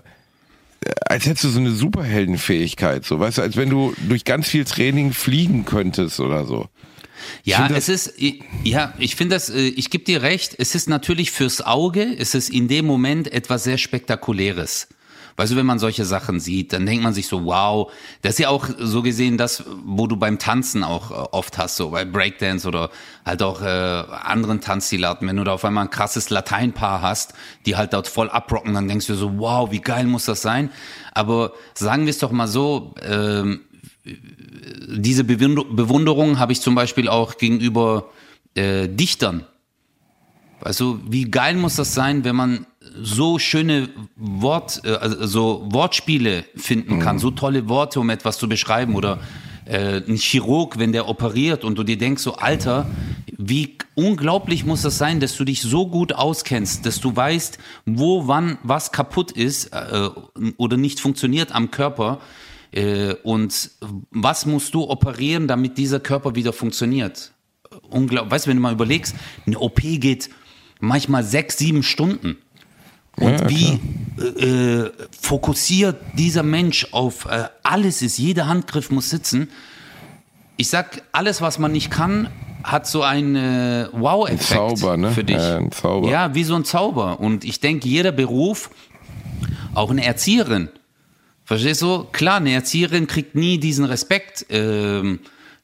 als hättest du so eine Superheldenfähigkeit, so, weißt du, als wenn du durch ganz viel Training fliegen könntest oder so. Ja, es ist, ja, ich finde das, ich gebe dir recht, es ist natürlich fürs Auge, es ist in dem Moment etwas sehr Spektakuläres. Weißt du, wenn man solche Sachen sieht, dann denkt man sich so, wow, das ist ja auch so gesehen das, wo du beim Tanzen auch oft hast, so bei Breakdance oder halt auch äh, anderen Tanzstilarten, wenn du da auf einmal ein krasses Lateinpaar hast, die halt dort voll abrocken, dann denkst du so, wow, wie geil muss das sein? Aber sagen wir es doch mal so, ähm, diese Bewunderung habe ich zum Beispiel auch gegenüber äh, Dichtern. Weißt du, wie geil muss das sein, wenn man so schöne Wort, äh, also so Wortspiele finden kann, mhm. so tolle Worte, um etwas zu beschreiben, oder äh, ein Chirurg, wenn der operiert und du dir denkst so, Alter, wie unglaublich muss das sein, dass du dich so gut auskennst, dass du weißt, wo, wann, was kaputt ist äh, oder nicht funktioniert am Körper äh, und was musst du operieren, damit dieser Körper wieder funktioniert. Unglaublich, weißt du, wenn du mal überlegst, eine O P geht manchmal sechs, sieben Stunden. Und ja, wie äh, fokussiert dieser Mensch auf äh, alles ist, jeder Handgriff muss sitzen. Ich sag, alles, was man nicht kann, hat so einen äh, Wow-Effekt ein Zauber, ne? für dich. Ja, ein Zauber. Ja, wie so ein Zauber. Und ich denke, jeder Beruf, auch eine Erzieherin, verstehst du? Klar, eine Erzieherin kriegt nie diesen Respekt, ähm,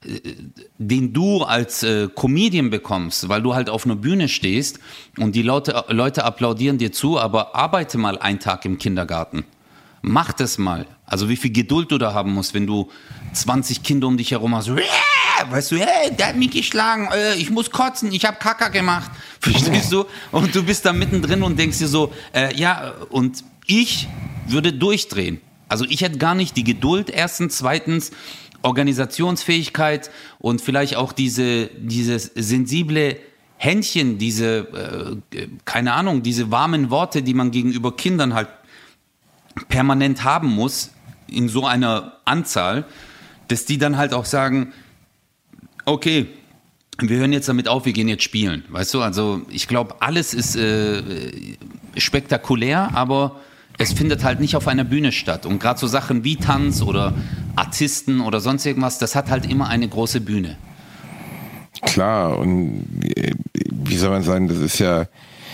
den du als äh, Comedian bekommst, weil du halt auf einer Bühne stehst und die Leute, Leute applaudieren dir zu, aber arbeite mal einen Tag im Kindergarten. Mach das mal. Also wie viel Geduld du da haben musst, wenn du zwanzig Kinder um dich herum hast. Weißt du, hey, der hat mich geschlagen, äh, ich muss kotzen, ich habe Kaka gemacht. Verstehst du? Und du bist da mittendrin und denkst dir so, äh, ja, und ich würde durchdrehen. Also ich hätte gar nicht die Geduld, erstens, zweitens, Organisationsfähigkeit und vielleicht auch diese, dieses sensible Händchen, diese, äh, keine Ahnung, diese warmen Worte, die man gegenüber Kindern halt permanent haben muss, in so einer Anzahl, dass die dann halt auch sagen, okay, wir hören jetzt damit auf, wir gehen jetzt spielen. Weißt du, also ich glaube, alles ist äh, spektakulär, aber es findet halt nicht auf einer Bühne statt. Und gerade so Sachen wie Tanz oder Artisten oder sonst irgendwas, das hat halt immer eine große Bühne. Klar, und wie soll man sagen, das ist ja,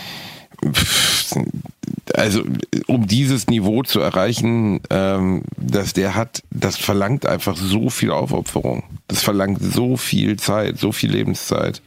also um dieses Niveau zu erreichen, ähm, dass der hat, das verlangt einfach so viel Aufopferung. Das verlangt so viel Zeit, so viel Lebenszeit,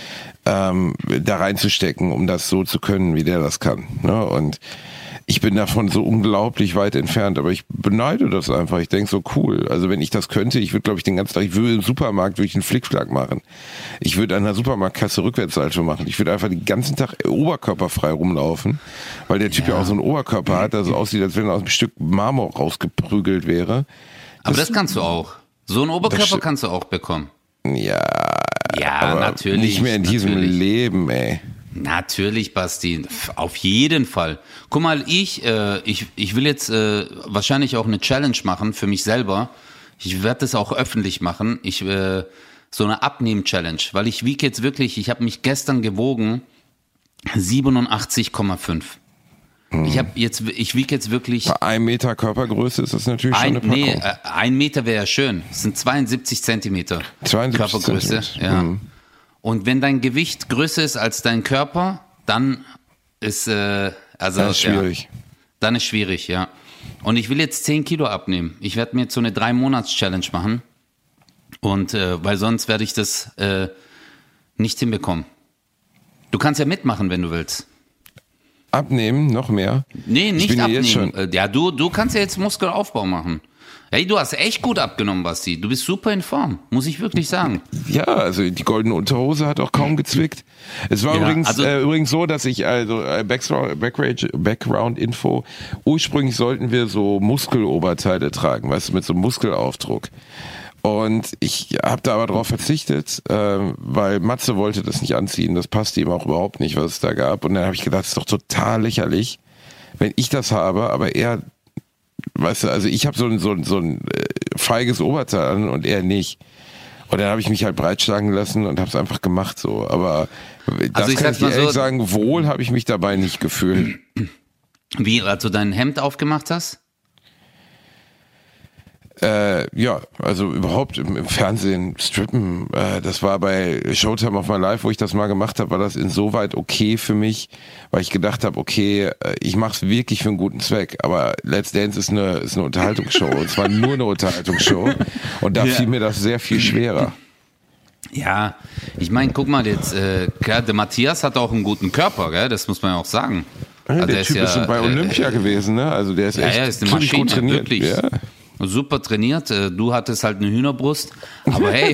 ähm, da reinzustecken, um das so zu können, wie der das kann. Ne? Und ich bin davon so unglaublich weit entfernt, aber ich beneide das einfach. Ich denke so, cool. Also wenn ich das könnte, ich würde, glaube ich, den ganzen Tag, ich würde im Supermarkt, würde ich einen Flickflack machen. Ich würde an der Supermarktkasse Rückwärtssalto machen. Ich würde einfach den ganzen Tag oberkörperfrei rumlaufen, weil der Typ ja, ja auch so einen Oberkörper hat, der so aussieht, als wenn er aus einem Stück Marmor rausgeprügelt wäre. Aber das, das kannst du auch. So einen Oberkörper kannst du auch bekommen. Ja, ja, aber natürlich. Nicht mehr in diesem natürlich. Leben, ey. Natürlich, Basti, auf jeden Fall. Guck mal, ich, äh, ich, ich will jetzt äh, wahrscheinlich auch eine Challenge machen für mich selber. Ich werde das auch öffentlich machen. Ich äh, so eine Abnehmen-Challenge, weil ich wiege jetzt wirklich, ich habe mich gestern gewogen, siebenundachtzig Komma fünf. Hm. Ich habe jetzt, ich wiege jetzt wirklich. Bei einem Meter Körpergröße ist das natürlich ein, schon eine Packung. Nee, äh, ein Meter wäre ja schön. Das sind zweiundsiebzig Zentimeter zweiundsiebzig Körpergröße. Zentimeter. Ja. Hm. Und wenn dein Gewicht größer ist als dein Körper, dann ist äh, also das ist schwierig. Ja, dann ist schwierig, ja. Und ich will jetzt zehn Kilo abnehmen. Ich werde mir jetzt so eine drei Monats Challenge machen und äh, weil sonst werde ich das äh, nicht hinbekommen. Du kannst ja mitmachen, wenn du willst. Abnehmen, noch mehr? Nee, nicht ich bin abnehmen. Ja, jetzt schon. Ja, du du kannst ja jetzt Muskelaufbau machen. Hey, du hast echt gut abgenommen, Basti. Du bist super in Form, muss ich wirklich sagen. Ja, also die goldene Unterhose hat auch kaum gezwickt. Es war ja, übrigens, also, äh, übrigens so, dass ich, also äh, Background-Info, ursprünglich sollten wir so Muskeloberteile tragen, weißt du, mit so einem Muskelaufdruck. Und ich habe da aber drauf verzichtet, äh, weil Matze wollte das nicht anziehen. Das passte ihm auch überhaupt nicht, was es da gab. Und dann habe ich gedacht, das ist doch total lächerlich, wenn ich das habe, aber er... Weißt du, also ich habe so ein, so ein, so ein äh, feiges Oberteil an und er nicht. Und dann habe ich mich halt breitschlagen lassen und habe es einfach gemacht so. Aber das also ich kann ich dir ehrlich so sagen, wohl habe ich mich dabei nicht gefühlt. Wie, als du dein Hemd aufgemacht hast? Äh, ja, also überhaupt im, im Fernsehen strippen, äh, das war bei Showtime of My Life, wo ich das mal gemacht habe, war das insoweit okay für mich, weil ich gedacht habe, okay, äh, ich mache es wirklich für einen guten Zweck, aber Let's Dance ist eine, ist eine Unterhaltungsshow und zwar nur eine Unterhaltungsshow und da ja. fiel mir das sehr viel schwerer. Ja, ich meine, guck mal jetzt, äh, klar, der Matthias hat auch einen guten Körper, gell? Das muss man ja auch sagen. Ja, also der, der Typ ist, ja, ist schon bei Olympia äh, gewesen, ne? Also der ist ja, echt ja, ist eine Maschine, gut trainiert. Wirklich. Ja. Super trainiert, du hattest halt eine Hühnerbrust, aber hey.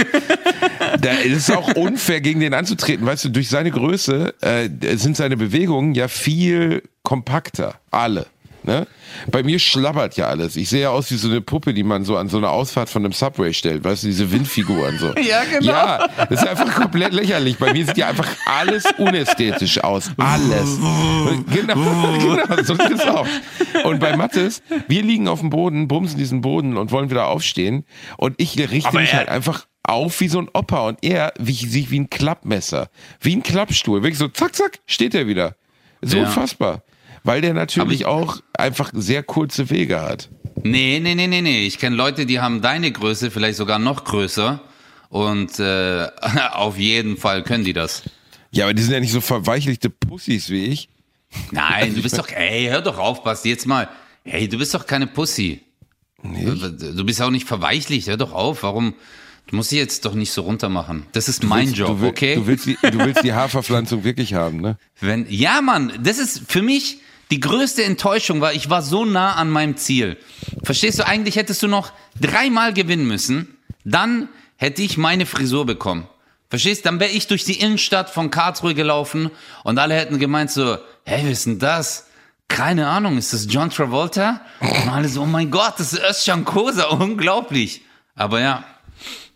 Da ist es auch unfair, gegen den anzutreten, weißt du, durch seine Größe äh, sind seine Bewegungen ja viel kompakter, alle. Ne? Bei mir schlabbert ja alles. Ich sehe ja aus wie so eine Puppe, die man so an so eine Ausfahrt von einem Subway stellt, weißt du, diese Windfiguren so. Ja, genau. Ja, das ist einfach komplett lächerlich. Bei mir sieht ja einfach alles unästhetisch aus. Alles. Genau, genau, so sieht es aus. Und bei Mathis, wir liegen auf dem Boden, bumsen diesen Boden und wollen wieder aufstehen und ich richte Aber mich halt einfach auf wie so ein Opa und er wie, sich wie ein Klappmesser, wie ein Klappstuhl. Wirklich so zack, zack, steht er wieder. So ja. unfassbar. Weil der natürlich ich, auch einfach sehr kurze Wege hat. Nee, nee, nee, nee, nee. Ich kenne Leute, die haben deine Größe, vielleicht sogar noch größer. Und äh, auf jeden Fall können die das. Ja, aber die sind ja nicht so verweichlichte Pussys wie ich. Nein, du bist doch, ey, hör doch auf, Basti, jetzt mal. Hey, du bist doch keine Pussy. Nicht? Du bist auch nicht verweichlicht, hör doch auf. Warum? Du musst dich jetzt doch nicht so runter machen. Das ist mein willst, Job, du will, okay? Du willst, die, du willst die Haarverpflanzung wirklich haben, ne? Wenn, ja, Mann, das ist für mich die größte Enttäuschung, weil ich war so nah an meinem Ziel. Verstehst du, eigentlich hättest du noch dreimal gewinnen müssen, dann hätte ich meine Frisur bekommen. Verstehst du, dann wäre ich durch die Innenstadt von Karlsruhe gelaufen und alle hätten gemeint so, hey, was ist denn das? Keine Ahnung, ist das John Travolta? Und alle so, oh mein Gott, das ist Özcan Kosa, unglaublich. Aber ja.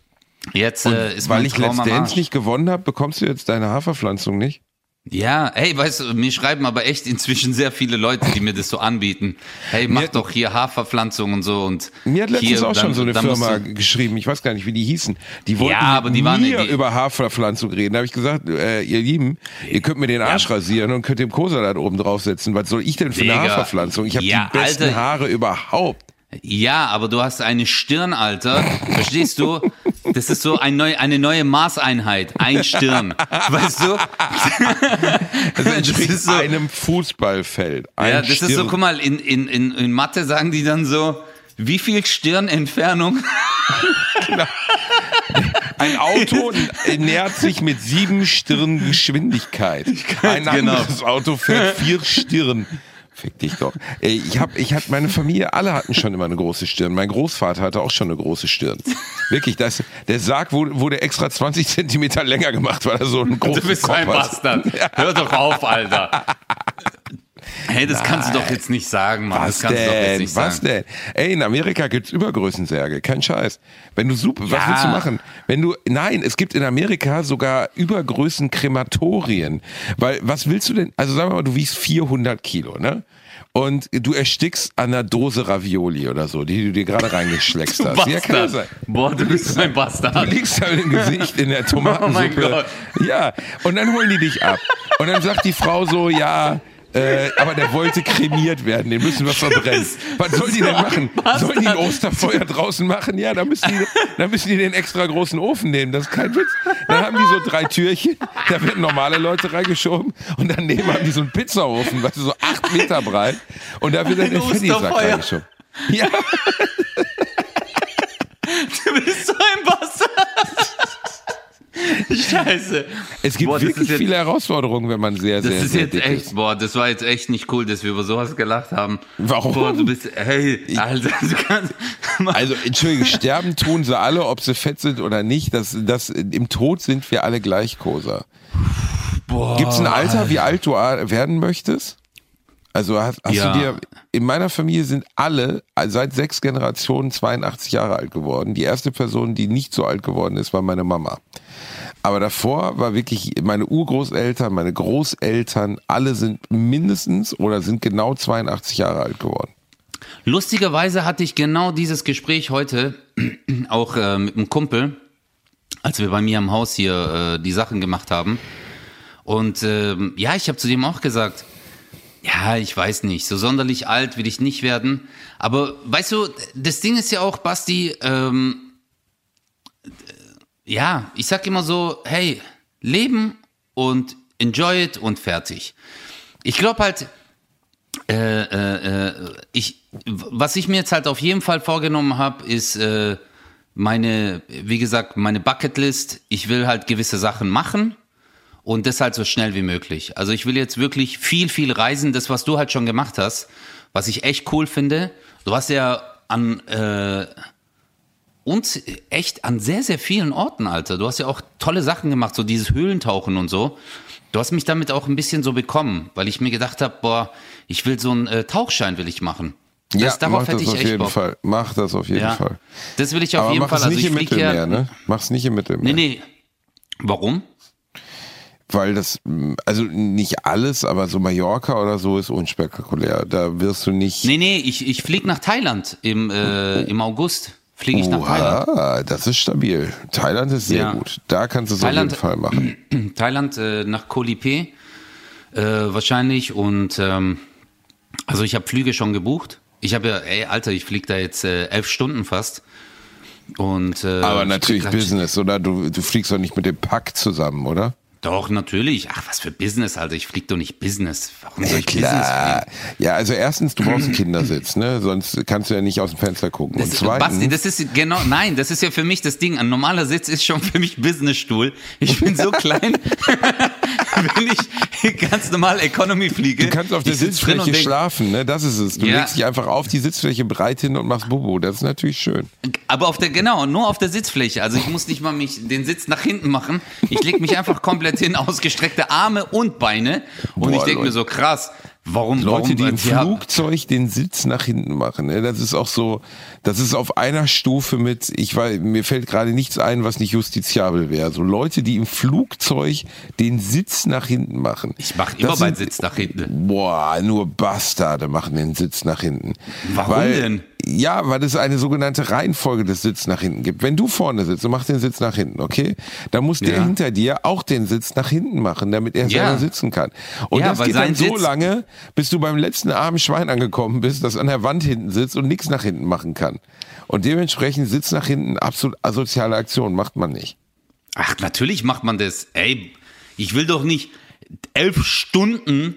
Jetzt äh, ist Weil mein ich Traum Let's am Dance Arsch. nicht gewonnen habe, bekommst du jetzt deine Haarverpflanzung nicht? Ja, hey, weißt du, mir schreiben aber echt inzwischen sehr viele Leute, die mir das so anbieten. Hey, mach Mir- doch hier Haarverpflanzung und so und Mir hat letztens hier, auch schon dann- so eine dann musst Firma du- geschrieben, ich weiß gar nicht, wie die hießen. Die wollten Ja, aber mit die waren- mir die- über Haarverpflanzung reden. Da habe ich gesagt, äh, ihr Lieben, ihr könnt mir den Arsch rasieren und könnt den Kosalat oben draufsetzen. Was soll ich denn für eine Digga. Haarverpflanzung? Ich habe Ja, die besten Alter. Haare überhaupt. Ja, aber du hast eine Stirn, Alter. Verstehst du? Das ist so ein neu, eine neue Maßeinheit. Ein Stirn. Weißt du? Das entspricht ist so- einem Fußballfeld. Ein Ja, das ist so, Stirn. guck mal, in, in, in, in Mathe sagen die dann so, wie viel Stirnentfernung? Ein Auto nähert sich mit sieben Stirn Geschwindigkeit. Ein Genau. anderes Auto fährt vier Stirn. Fick dich doch. Ey, ich hab, ich hatte, meine Familie, alle hatten schon immer eine große Stirn. Mein Großvater hatte auch schon eine große Stirn. Wirklich, das, der Sarg wurde, wurde extra zwanzig Zentimeter länger gemacht, weil er so einen großen Du bist so Kopf ein hat. Bastard. Hör doch auf, Alter. Hey, das kannst du doch jetzt nicht sagen, Mann. Was das kannst du doch jetzt denn? nicht Was sagen. denn? Ey, in Amerika gibt's Übergrößensärge, kein Scheiß. Wenn du super, was Ja. willst du machen? Wenn du, nein, es gibt in Amerika sogar Übergrößenkrematorien. Weil, was willst du denn, also sagen wir mal, du wiegst vierhundert Kilo, ne? Und du erstickst an einer Dose Ravioli oder so, die du dir gerade reingeschleckst Du hast. Ja, kann ja Bastard. sein. Boah, du bist so ein Du Bastard. liegst da im Gesicht in der Tomatensuppe. Oh mein Gott. Ja, und dann holen die dich ab. Und dann sagt die Frau so, ja, äh, aber der wollte kremiert werden, den müssen wir verbrennen. Was soll die so denn ein machen? Bastard. Sollen die ein Osterfeuer draußen machen? Ja, dann müssen die, dann müssen die den extra großen Ofen nehmen, das ist kein Witz. Dann haben die so drei Türchen, da werden normale Leute reingeschoben und daneben haben die so einen Pizzaofen, weißt du, so acht Meter breit und da wird dann Ein der Fetti-Sack Osterfeuer. reingeschoben. Ja, Du bist so ein Bastard. Scheiße. es gibt Boah, das wirklich ist jetzt- viele Herausforderungen, wenn man sehr, Das sehr, ist sehr jetzt dick echt, ist. boah, das war jetzt echt nicht cool, dass wir über sowas gelacht haben. Warum? Boah, du bist, hey, Alter, du kannst, Also, entschuldige, sterben tun sie alle, ob sie fett sind oder nicht. Das, das, im Tod sind wir alle gleich, Kosa. boah. Gibt es ein Alter, wie alt du a- werden möchtest? Also hast, hast Ja. du dir, in meiner Familie sind alle seit sechs Generationen zweiundachtzig Jahre alt geworden. Die erste Person, die nicht so alt geworden ist, war meine Mama. Aber davor war wirklich meine Urgroßeltern, meine Großeltern, alle sind mindestens oder sind genau zweiundachtzig Jahre alt geworden. Lustigerweise hatte ich genau dieses Gespräch heute auch äh, mit einem Kumpel, als wir bei mir am Haus hier äh, die Sachen gemacht haben. Und ähm, ja, ich habe zu dem auch gesagt, ja, ich weiß nicht, so sonderlich alt will ich nicht werden. Aber weißt du, das Ding ist ja auch, Basti, ähm, ja, ich sag immer so, hey, leben und enjoy it und fertig. Ich glaube halt, äh, äh, äh, ich, was ich mir jetzt halt auf jeden Fall vorgenommen habe, ist äh, meine, wie gesagt, meine Bucketlist. Ich will halt gewisse Sachen machen und das halt so schnell wie möglich. Also ich will jetzt wirklich viel, viel reisen. Das, was du halt schon gemacht hast, was ich echt cool finde. Du hast ja an äh, uns echt an sehr, sehr vielen Orten, Alter. Du hast ja auch tolle Sachen gemacht, so dieses Höhlentauchen und so. Du hast mich damit auch ein bisschen so bekommen, weil ich mir gedacht habe, boah, ich will so einen äh, Tauchschein will ich machen. Das, Ja, darauf mach hätte das ich auf echt jeden Bock. Fall. Mach das auf jeden Ja, Fall. das will ich auf Aber jeden mach Fall. es Also nicht ich im flieg Mittelmeer, ja, ne? Mach's nicht im Mittelmeer. Nee, nee. Warum? Weil das, also nicht alles, aber so Mallorca oder so ist unspektakulär. Da wirst du nicht. Nee, nee, ich, ich fliege nach Thailand im, äh, im August. Fliege ich nach Thailand. Oha, das ist stabil. Thailand ist sehr Ja. gut. Da kannst du es Thailand- auf jeden Fall machen. Thailand äh, nach Koh Lipe äh, wahrscheinlich und ähm, also ich habe Flüge schon gebucht. Ich habe ja, ey Alter, ich fliege da jetzt äh, elf Stunden fast und äh, Aber ich natürlich krieg grad- Business, oder? Du, du fliegst doch nicht mit dem Pack zusammen, oder? Doch, natürlich. Ach, was für Business, Alter. Ich fliege doch nicht Business. Warum soll Ja, ich Business klar. fliegen? Ja, also erstens, du brauchst einen Kindersitz, ne? Sonst kannst du ja nicht aus dem Fenster gucken. Und Das, zweitens, Basti, das ist genau, nein, das ist ja für mich das Ding. Ein normaler Sitz ist schon für mich Businessstuhl. Ich bin so klein, wenn ich ganz normal Economy fliege. du kannst auf der ich sitz drin und Sitzfläche denk, schlafen, ne? Das ist es. Du Ja. legst dich einfach auf die Sitzfläche breit hin und machst Bobo. Das ist natürlich schön. Aber auf der, genau, nur auf der Sitzfläche. Also ich muss nicht mal mich, den Sitz nach hinten machen. Ich lege mich einfach komplett hin, ausgestreckte Arme und Beine. Und Boah, ich denke mir Leute. so, krass, Warum? Leute, warum, die im ja, Flugzeug den Sitz nach hinten machen, ne? Das ist auch so, das ist auf einer Stufe mit, ich weiß, mir fällt gerade nichts ein, was nicht justiziabel wäre. So Leute, die im Flugzeug den Sitz nach hinten machen. Ich mache immer meinen Sitz nach hinten. Boah, nur Bastarde machen den Sitz nach hinten. Warum weil, denn? Ja, weil es eine sogenannte Reihenfolge des Sitzes nach hinten gibt. Wenn du vorne sitzt und machst den Sitz nach hinten, okay, dann muss der Ja. hinter dir auch den Sitz nach hinten machen, damit er Ja. selber sitzen kann. Und Ja, das weil geht dann sein so Sitz- lange, bis du beim letzten armen Schwein angekommen bist, das an der Wand hinten sitzt und nichts nach hinten machen kann. Und dementsprechend Sitz nach hinten, absolut asoziale Aktion, macht man nicht. Ach, natürlich macht man das. Ey, ich will doch nicht elf Stunden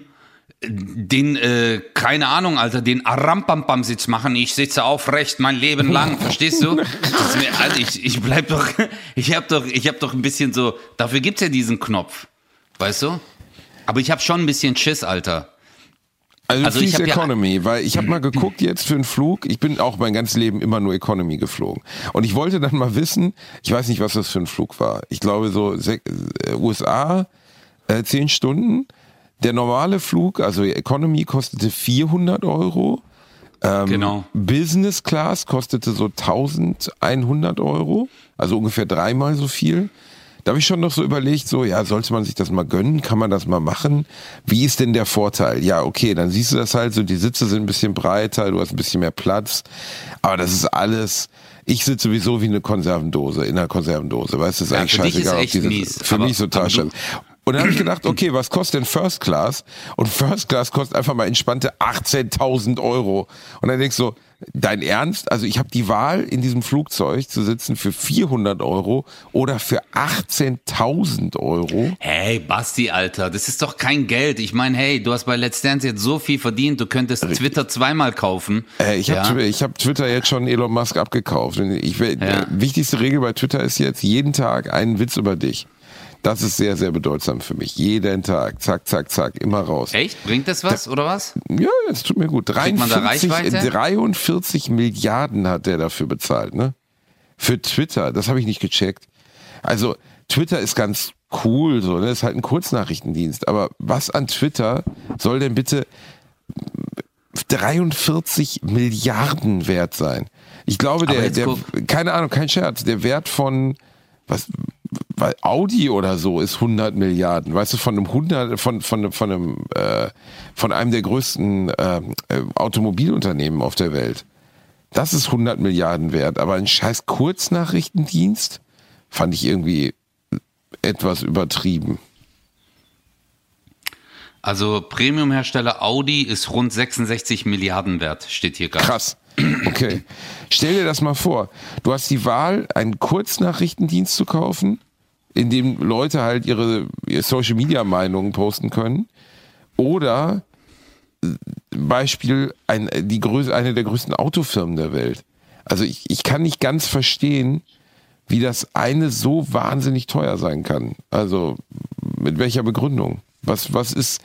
den, äh, keine Ahnung, Alter, den Arampampam-Sitz machen. Ich sitze aufrecht mein Leben lang, verstehst du? Das ist mir, also ich, ich bleib doch, ich hab doch, ich hab doch ein bisschen so, dafür gibt's ja diesen Knopf, weißt du? Aber ich hab schon ein bisschen Schiss, Alter. Also, Also du ich fliegst hab ja- Economy, weil ich habe mal geguckt jetzt für einen Flug, ich bin auch mein ganzes Leben immer nur Economy geflogen. Und ich wollte dann mal wissen, ich weiß nicht, was das für ein Flug war. Ich glaube so sech, äh, U S A, äh, zehn Stunden. Der normale Flug, also Economy, kostete vierhundert Euro. Ähm, Genau. Business Class kostete so eintausendeinhundert Euro, also ungefähr dreimal so viel. Da habe ich schon noch so überlegt, so, ja, sollte man sich das mal gönnen? Kann man das mal machen? Wie ist denn der Vorteil? Ja, okay, dann siehst du das halt so, die Sitze sind ein bisschen breiter, du hast ein bisschen mehr Platz, aber das ist alles, ich sitze sowieso wie eine Konservendose, in einer Konservendose, weißt du, das ist Ja, eigentlich für dich ist scheißegal. ob echt diese- mies, Für aber- mich so aber du- Tasche. Und dann habe ich gedacht, okay, was kostet denn First Class? Und First Class kostet einfach mal entspannte achtzehntausend Euro. Und dann denkst du, dein Ernst? Also ich habe die Wahl, in diesem Flugzeug zu sitzen für vierhundert Euro oder für achtzehntausend Euro. Hey, Basti, Alter, das ist doch kein Geld. Ich meine, hey, du hast bei Let's Dance jetzt so viel verdient, du könntest Twitter zweimal kaufen. Äh, ich habe Ja. ich hab Twitter jetzt schon Elon Musk abgekauft. Und Ich, will- Ja. Die wichtigste Regel bei Twitter ist jetzt, jeden Tag einen Witz über dich. Das ist sehr, sehr bedeutsam für mich. Jeden Tag, zack, zack, zack, immer raus. Echt? Bringt das was, oder was? Ja, das tut mir gut. Kriegt man da dreiundvierzig, Reichweite? dreiundvierzig Milliarden hat der dafür bezahlt, ne? Für Twitter, das habe ich nicht gecheckt. Also Twitter ist ganz cool, so, ne? Ist halt ein Kurznachrichtendienst. Aber was an Twitter soll denn bitte dreiundvierzig Milliarden wert sein? Ich glaube, Aber der, jetzt der, guck. keine Ahnung, kein Scherz, der Wert von, was, weil Audi oder so ist hundert Milliarden, weißt du, von einem hundert, von, von, von einem, äh, von einem der größten ähm, äh, Automobilunternehmen auf der Welt. Das ist hundert Milliarden wert, aber ein scheiß Kurznachrichtendienst fand ich irgendwie etwas übertrieben. Also Premium-Hersteller Audi ist rund sechsundsechzig Milliarden wert, steht hier gerade. Krass. Okay. Stell dir das mal vor. Du hast die Wahl, einen Kurznachrichtendienst zu kaufen, in dem Leute halt ihre, ihre Social-Media-Meinungen posten können. Oder äh, Beispiel ein, die größ, eine der größten Autofirmen der Welt. Also ich, ich kann nicht ganz verstehen, wie das eine so wahnsinnig teuer sein kann. Also mit welcher Begründung? Was, was ist,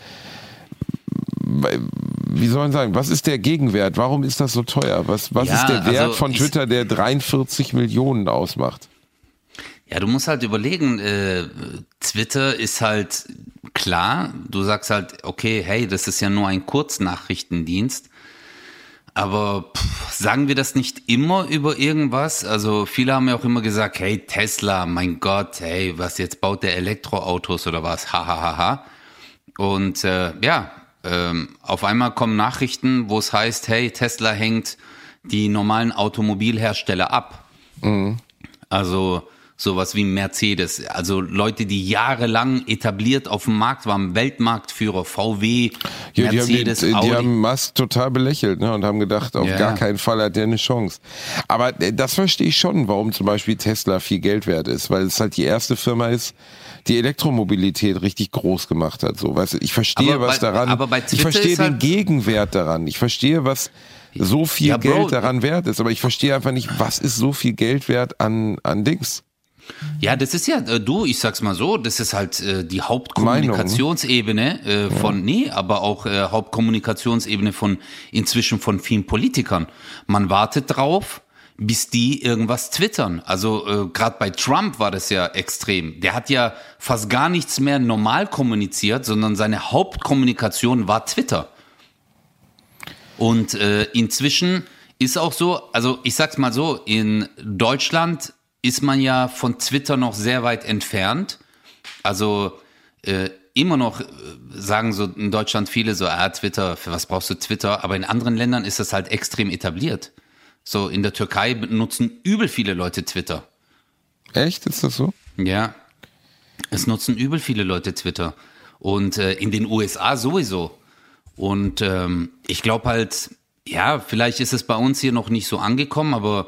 wie soll man sagen, was ist der Gegenwert? Warum ist das so teuer? Was, was Ja, ist der Wert also von ich- Twitter, der dreiundvierzig Millionen ausmacht? Ja, du musst halt überlegen, äh, Twitter ist halt klar, du sagst halt, okay, hey, das ist ja nur ein Kurznachrichtendienst, aber pff, sagen wir das nicht immer über irgendwas? Also viele haben ja auch immer gesagt, hey, Tesla, mein Gott, hey, was jetzt baut der Elektroautos oder was? Ha, ha, ha, ha. Und äh, ja, ähm, auf einmal kommen Nachrichten, wo es heißt, hey, Tesla hängt die normalen Automobilhersteller ab. Also sowas wie Mercedes, also Leute, die jahrelang etabliert auf dem Markt waren, Weltmarktführer, V W, Ja, die, haben Mercedes, den, die Audi. haben Musk total belächelt, ne, und haben gedacht, auf Ja. gar keinen Fall hat der eine Chance. Aber äh, das verstehe ich schon, warum zum Beispiel Tesla viel Geld wert ist, weil es halt die erste Firma ist, die Elektromobilität richtig groß gemacht hat. So, weißt du, ich verstehe Aber was bei- daran. aber bei ich Twitter verstehe ist den halt- Gegenwert daran. Ich verstehe, was so viel Ja, Bro, Geld daran wert ist. Aber ich verstehe einfach nicht, was ist so viel Geld wert an an Dings. Ja, das ist ja, äh, du, ich sag's mal so, das ist halt äh, die Hauptkommunikationsebene äh, von, nee, aber auch äh, Hauptkommunikationsebene von inzwischen von vielen Politikern. Man wartet drauf, bis die irgendwas twittern. Also äh, gerade bei Trump war das ja extrem. Der hat ja fast gar nichts mehr normal kommuniziert, sondern seine Hauptkommunikation war Twitter. Und äh, inzwischen ist auch so, also ich sag's mal so, in Deutschland ist man ja von Twitter noch sehr weit entfernt. Also äh, immer noch äh, sagen so in Deutschland viele so, ah, Twitter, für was brauchst du Twitter? Aber in anderen Ländern ist das halt extrem etabliert. So in der Türkei benutzen übel viele Leute Twitter. Echt? Ist das so? Ja, es nutzen übel viele Leute Twitter. Und äh, in den U S A sowieso. Und ähm, ich glaube halt, ja, vielleicht ist es bei uns hier noch nicht so angekommen, aber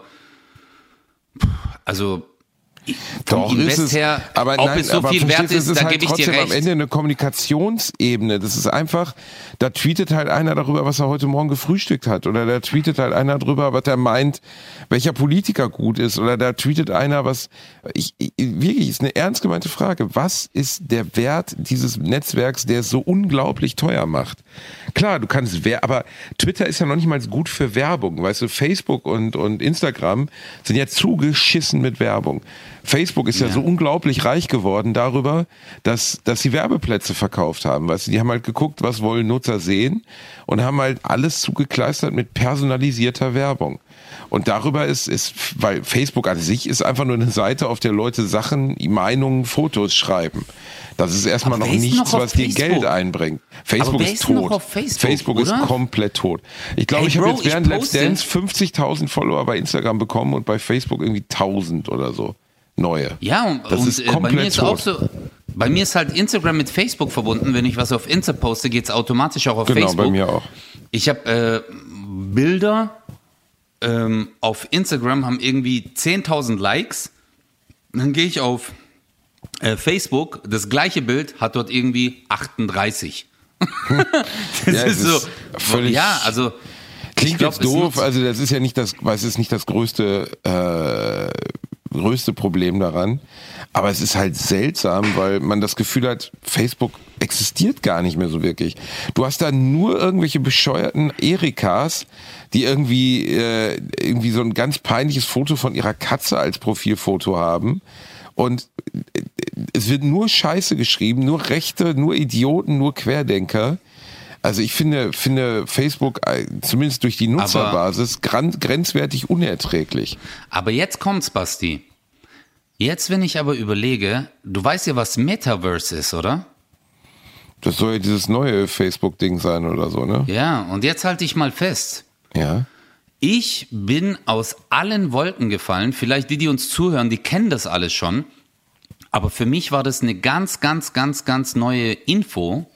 also vom Doch, Invest ist es, her, aber ob nein, es so aber viel wert verstehst du, ist, es ist da halt gebe ich dir trotzdem recht. am Ende eine Kommunikationsebene. Das ist einfach, da tweetet halt einer darüber, was er heute Morgen gefrühstückt hat. Oder da tweetet halt einer darüber, was er meint, welcher Politiker gut ist. Oder da tweetet einer, was, ich, ich wirklich, ist eine ernst gemeinte Frage. Was ist der Wert dieses Netzwerks, der es so unglaublich teuer macht? Klar, du kannst, aber Twitter ist ja noch nicht mal gut für Werbung. Weißt du, Facebook und, und Instagram sind ja zugeschissen mit Werbung. Facebook ist ja, ja so unglaublich reich geworden darüber, dass, dass sie Werbeplätze verkauft haben. Weißt du, die haben halt geguckt, was wollen Nutzer sehen und haben halt alles zugekleistert mit personalisierter Werbung. Und darüber ist, ist, weil Facebook an sich ist einfach nur eine Seite, auf der Leute Sachen, Meinungen, Fotos schreiben. Das ist erstmal noch nichts, noch was dir Geld einbringt. Facebook ist, ist tot. Facebook, Facebook ist komplett tot. Ich glaube, hey, ich habe jetzt während Let's Dance fünfzigtausend Follower bei Instagram bekommen und bei Facebook irgendwie tausend oder so. Neue. Ja, und, das ist und bei mir ist tot. Auch so, bei mir ist halt Instagram mit Facebook verbunden. Wenn ich was auf Insta poste, geht es automatisch auch auf genau, Facebook. Genau, bei mir auch. Ich habe äh, Bilder ähm, auf Instagram, haben irgendwie zehntausend Likes. Dann gehe ich auf äh, Facebook, das gleiche Bild hat dort irgendwie achtunddreißig. das ja, ist so. Ist völlig ja, also. Klingt glaub, jetzt doof, also das ist ja nicht das, es ist nicht das größte, äh, größte Problem daran, aber es ist halt seltsam, weil man das Gefühl hat, Facebook existiert gar nicht mehr so wirklich. Du hast da nur irgendwelche bescheuerten Erikas, die irgendwie äh, irgendwie so ein ganz peinliches Foto von ihrer Katze als Profilfoto haben und es wird nur Scheiße geschrieben, nur Rechte, nur Idioten, nur Querdenker. Also ich finde, finde Facebook zumindest durch die Nutzerbasis aber, grenzwertig unerträglich. Aber jetzt kommt's, Basti. Jetzt, wenn ich aber überlege, du weißt ja, was Metaverse ist, oder? Das soll ja dieses neue Facebook-Ding sein oder so, ne? Ja, und jetzt halte ich mal fest. Ja. Ich bin aus allen Wolken gefallen. Vielleicht die, die uns zuhören, die kennen das alles schon. Aber für mich war das eine ganz, ganz, ganz, ganz neue Info.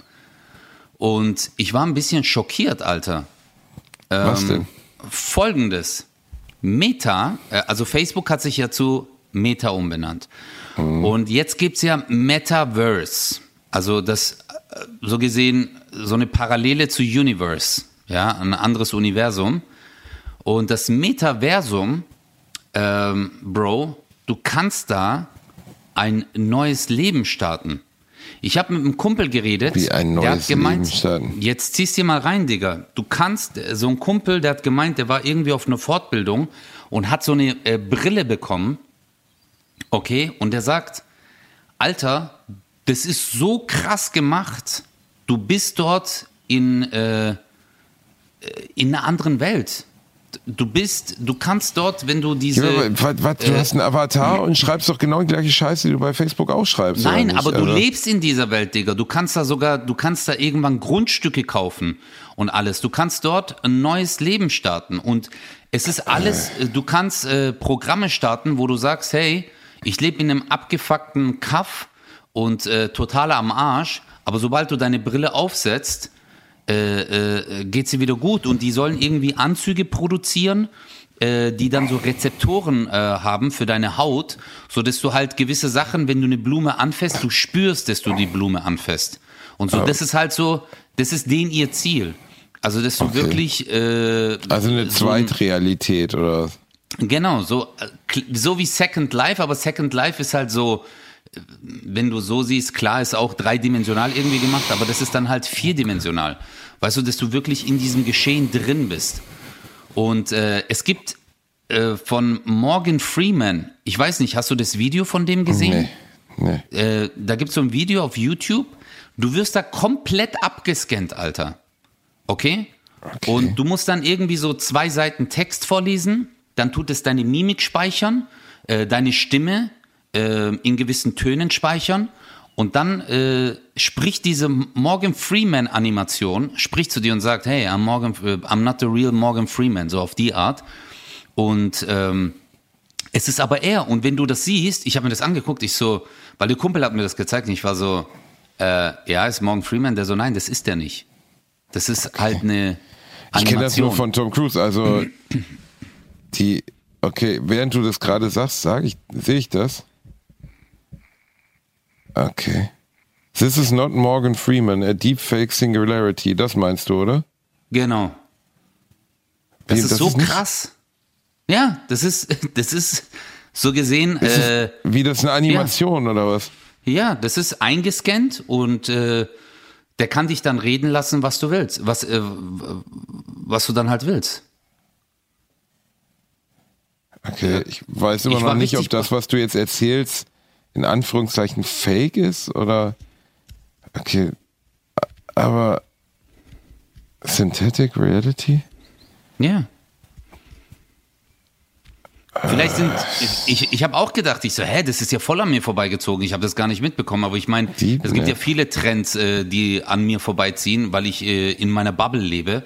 Und ich war ein bisschen schockiert, Alter. Ähm, Was denn? Folgendes. Meta, also Facebook hat sich ja zu Meta umbenannt. Mhm. Und jetzt gibt's ja Metaverse. Also das, so gesehen, so eine Parallele zu Universe. Ja, ein anderes Universum. Und das Metaversum, ähm, Bro, du kannst da ein neues Leben starten. Ich habe mit einem Kumpel geredet, Wie ein neues der hat gemeint, Leben starten. Jetzt ziehst du mal rein, Digga. Du kannst, so ein Kumpel, der hat gemeint, der war irgendwie auf einer Fortbildung und hat so eine äh, Brille bekommen. Okay, und der sagt, Alter, das ist so krass gemacht. Du bist dort in, äh, in einer anderen Welt. Du bist, du kannst dort, wenn du diese... Ja, was, was, du äh, hast einen Avatar und schreibst doch genau die gleiche Scheiße, die du bei Facebook auch schreibst. Nein, aber du also. lebst in dieser Welt, Digga. Du kannst da sogar, du kannst da irgendwann Grundstücke kaufen und alles. Du kannst dort ein neues Leben starten und es ist alles, äh. du kannst äh, Programme starten, wo du sagst, hey, ich lebe in einem abgefuckten Kaff und äh, total am Arsch, aber sobald du deine Brille aufsetzt, Äh, äh, geht sie wieder gut und die sollen irgendwie Anzüge produzieren, äh, die dann so Rezeptoren äh, haben für deine Haut, so dass du halt gewisse Sachen, wenn du eine Blume anfasst, du spürst, dass du die Blume anfasst. Und so, das ist halt so, das ist denen ihr Ziel. Also, dass du okay. wirklich äh, also eine so Zweitrealität oder genau, so, so wie Second Life, aber Second Life ist halt so, wenn du so siehst, klar, ist auch dreidimensional irgendwie gemacht, aber das ist dann halt vierdimensional. Weißt du, dass du wirklich in diesem Geschehen drin bist. Und äh, es gibt äh, von Morgan Freeman, ich weiß nicht, hast du das Video von dem gesehen? Nee, nee. Äh, da gibt es so ein Video auf YouTube, du wirst da komplett abgescannt, Alter. Okay? Okay. Und du musst dann irgendwie so zwei Seiten Text vorlesen, dann tut es deine Mimik speichern, äh, deine Stimme äh, in gewissen Tönen speichern und dann äh, spricht diese Morgan Freeman-Animation, spricht zu dir und sagt, hey, I'm, Morgan, I'm not the real Morgan Freeman, so auf die Art. Und ähm, es ist aber er. Und wenn du das siehst, ich habe mir das angeguckt, ich so, weil der Kumpel hat mir das gezeigt und ich war so, äh, ja, ist Morgan Freeman, der so, nein, das ist der nicht. Das ist okay. halt eine Animation. Ich kenne das nur von Tom Cruise, also die, okay, während du das gerade sagst, sage ich, sehe ich das? Okay. This is not Morgan Freeman, a deepfake singularity, das meinst du, oder? Genau. Das Wie, ist das so ist nicht- krass. Ja, das ist, das ist so gesehen, Ist äh, es, wie das eine Animation oder was? ja, das ist eingescannt und äh, der kann dich dann reden lassen, was du willst, was, äh, was du dann halt willst. Okay, ich weiß immer Ich noch war nicht, ob richtig das, was du jetzt erzählst, in Anführungszeichen fake ist oder. Okay, aber Synthetic Reality? Ja. Vielleicht sind, ich, ich habe auch gedacht, ich so, hä, das ist ja voll an mir vorbeigezogen, ich habe das gar nicht mitbekommen, aber ich meine, Deep es gibt ja Net. viele Trends, äh, die an mir vorbeiziehen, weil ich äh, in meiner Bubble lebe,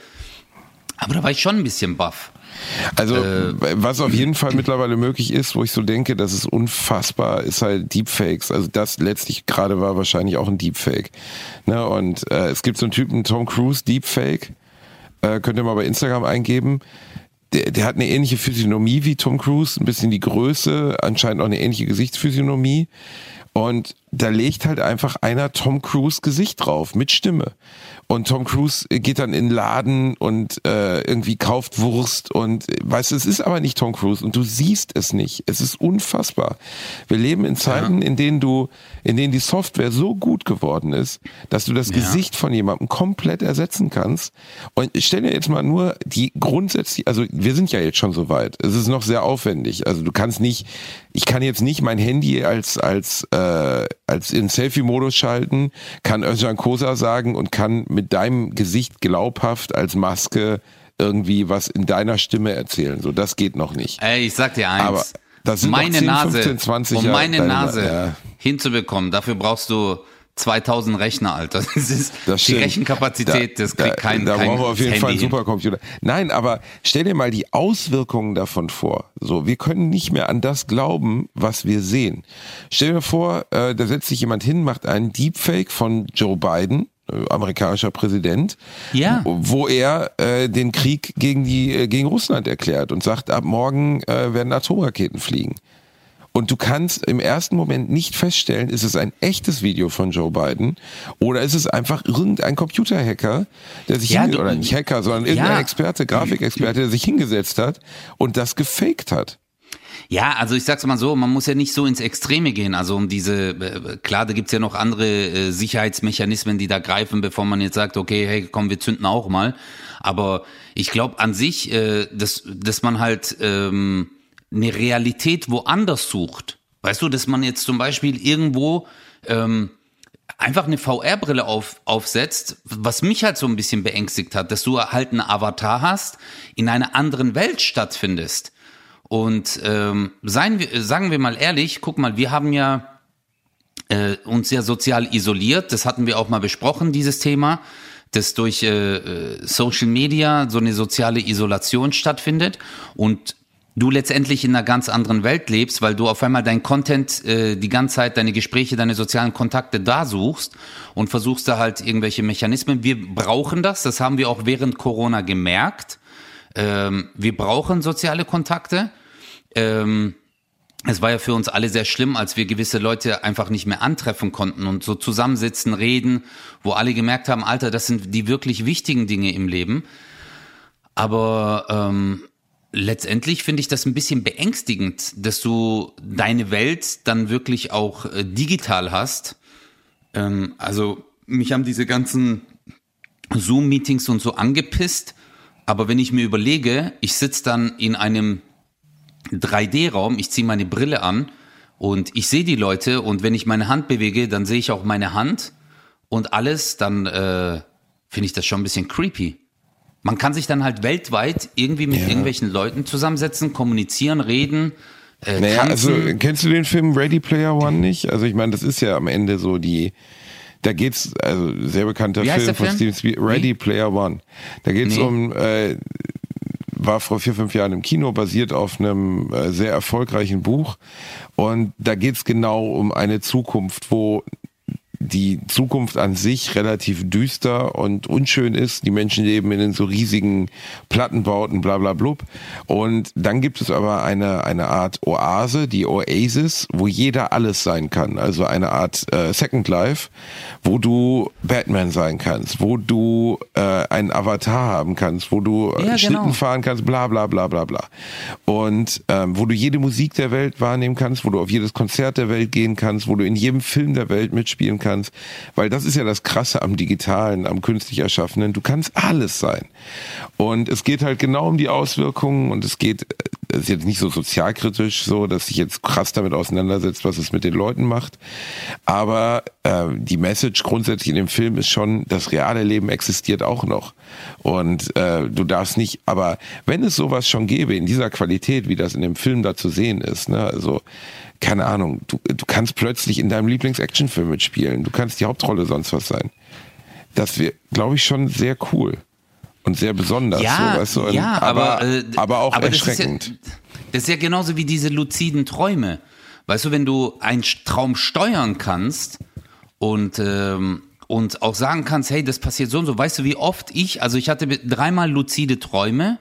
aber da war ich schon ein bisschen baff. Also, Äh, was auf jeden Fall mittlerweile möglich ist, wo ich so denke, das ist unfassbar, ist halt Deepfakes. Also das letztlich gerade war wahrscheinlich auch ein Deepfake. Ne? Und äh, es gibt so einen Typen, Tom Cruise Deepfake, äh, könnt ihr mal bei Instagram eingeben. Der, der hat eine ähnliche Physiognomie wie Tom Cruise, ein bisschen die Größe, anscheinend auch eine ähnliche Gesichtsphysiognomie. Und da legt halt einfach einer Tom Cruise Gesicht drauf mit Stimme. Und Tom Cruise geht dann in den Laden und äh, irgendwie kauft Wurst und weißt du, es ist aber nicht Tom Cruise und du siehst es nicht. Es ist unfassbar. Wir leben in Zeiten, Ja. in denen du, in denen die Software so gut geworden ist, dass du das Ja. Gesicht von jemandem komplett ersetzen kannst. Und stell dir jetzt mal nur die grundsätzlich, also wir sind ja jetzt schon so weit. Es ist noch sehr aufwendig. Also du kannst nicht, ich kann jetzt nicht mein Handy als als äh, als in Selfie-Modus schalten, kann Özcan Kosa sagen und kann mit deinem Gesicht glaubhaft als Maske irgendwie was in deiner Stimme erzählen. So, das geht noch nicht. Ey, ich sag dir eins, Aber das sind meine noch zehn, Nase, fünfzehn, zwanzig um Jahre meine deine- Nase ja. hinzubekommen, dafür brauchst du zweitausend Rechner, Alter. Das ist Das die stimmt. Rechenkapazität, das kriegt da, kein, Da kein brauchen wir auf jeden Handy Fall einen hin. Supercomputer. Nein, aber stell dir mal die Auswirkungen davon vor. So, wir können nicht mehr an das glauben, was wir sehen. Stell dir vor, äh, da setzt sich jemand hin, macht einen Deepfake von Joe Biden, äh, amerikanischer Präsident, Ja. wo er äh, den Krieg gegen die äh, gegen Russland erklärt und sagt, ab morgen äh, werden Atomraketen fliegen. Und du kannst im ersten Moment nicht feststellen, ist es ein echtes Video von Joe Biden oder ist es einfach irgendein Computerhacker, der sich Ja, hinge- du- oder nicht Hacker, sondern irgendein Ja. Experte, Grafikexperte, der sich hingesetzt hat und das gefaked hat. Ja, also ich sag's mal so, man muss ja nicht so ins Extreme gehen. Also um diese, äh, klar, da gibt's ja noch andere äh, Sicherheitsmechanismen, die da greifen, bevor man jetzt sagt, okay, hey, komm, wir zünden auch mal. Aber ich glaube an sich, äh, dass, dass man halt ähm, eine Realität woanders sucht. Weißt du, dass man jetzt zum Beispiel irgendwo ähm, einfach eine V R-Brille auf, aufsetzt, was mich halt so ein bisschen beängstigt hat, dass du halt einen Avatar hast, in einer anderen Welt stattfindest. Und ähm, seien wir, sagen wir mal ehrlich, guck mal, wir haben ja äh, uns ja sozial isoliert, das hatten wir auch mal besprochen, dieses Thema, dass durch äh, Social Media so eine soziale Isolation stattfindet und du letztendlich in einer ganz anderen Welt lebst, weil du auf einmal dein Content äh, die ganze Zeit, deine Gespräche, deine sozialen Kontakte da suchst und versuchst da halt irgendwelche Mechanismen. Wir brauchen das, das haben wir auch während Corona gemerkt. Ähm, wir brauchen soziale Kontakte. Ähm, es war ja für uns alle sehr schlimm, als wir gewisse Leute einfach nicht mehr antreffen konnten und so zusammensitzen, reden, wo alle gemerkt haben, Alter, das sind die wirklich wichtigen Dinge im Leben. Aber ähm, letztendlich finde ich das ein bisschen beängstigend, dass du deine Welt dann wirklich auch äh, digital hast. Ähm, also mich haben diese ganzen Zoom-Meetings und so angepisst, aber wenn ich mir überlege, ich sitze dann in einem drei D Raum, ich ziehe meine Brille an und ich sehe die Leute und wenn ich meine Hand bewege, dann sehe ich auch meine Hand und alles, dann äh, finde ich das schon ein bisschen creepy. Man kann sich dann halt weltweit irgendwie mit Ja. irgendwelchen Leuten zusammensetzen, kommunizieren, reden, äh, Naja, also tanzen. kennst du den Film Ready Player One nicht? Also ich meine, das ist ja am Ende so die, da geht's, also sehr bekannter Wie heißt Film der von Film? Steven Spielberg, Ready Wie? Player One. Da geht's Nee. um, äh, war vor vier, fünf Jahren im Kino, basiert auf einem äh, sehr erfolgreichen Buch. Und da geht's genau um eine Zukunft, wo die Zukunft an sich relativ düster und unschön ist. Die Menschen leben in so riesigen Plattenbauten, bla bla blub. Und dann gibt es aber eine eine Art Oase, die Oasis, wo jeder alles sein kann. Also eine Art äh, Second Life, wo du Batman sein kannst, wo du äh, einen Avatar haben kannst, wo du äh, Ja, Schlitten genau. fahren kannst, bla bla bla bla bla. Und ähm, wo du jede Musik der Welt wahrnehmen kannst, wo du auf jedes Konzert der Welt gehen kannst, wo du in jedem Film der Welt mitspielen kannst. Weil das ist ja das Krasse am Digitalen, am künstlich Erschaffenen. Du kannst alles sein. Und es geht halt genau um die Auswirkungen und es geht, es ist jetzt nicht so sozialkritisch so, dass sich jetzt krass damit auseinandersetzt, was es mit den Leuten macht. Aber äh, die Message grundsätzlich in dem Film ist schon, das reale Leben existiert auch noch. Und äh, du darfst nicht, aber wenn es sowas schon gäbe, in dieser Qualität, wie das in dem Film da zu sehen ist, ne, also keine Ahnung, du, du kannst plötzlich in deinem Lieblings-Actionfilm mitspielen, du kannst die Hauptrolle sonst was sein. Das wäre, glaube ich, schon sehr cool und sehr besonders. Ja, so, weißt du? Und, ja, aber, aber, äh, aber auch aber das ist erschreckend. ja, das ist ja genauso wie diese luziden Träume. Weißt du, wenn du einen Traum steuern kannst und, ähm, und auch sagen kannst, hey, das passiert so und so. Weißt du, wie oft ich, also ich hatte dreimal luzide Träume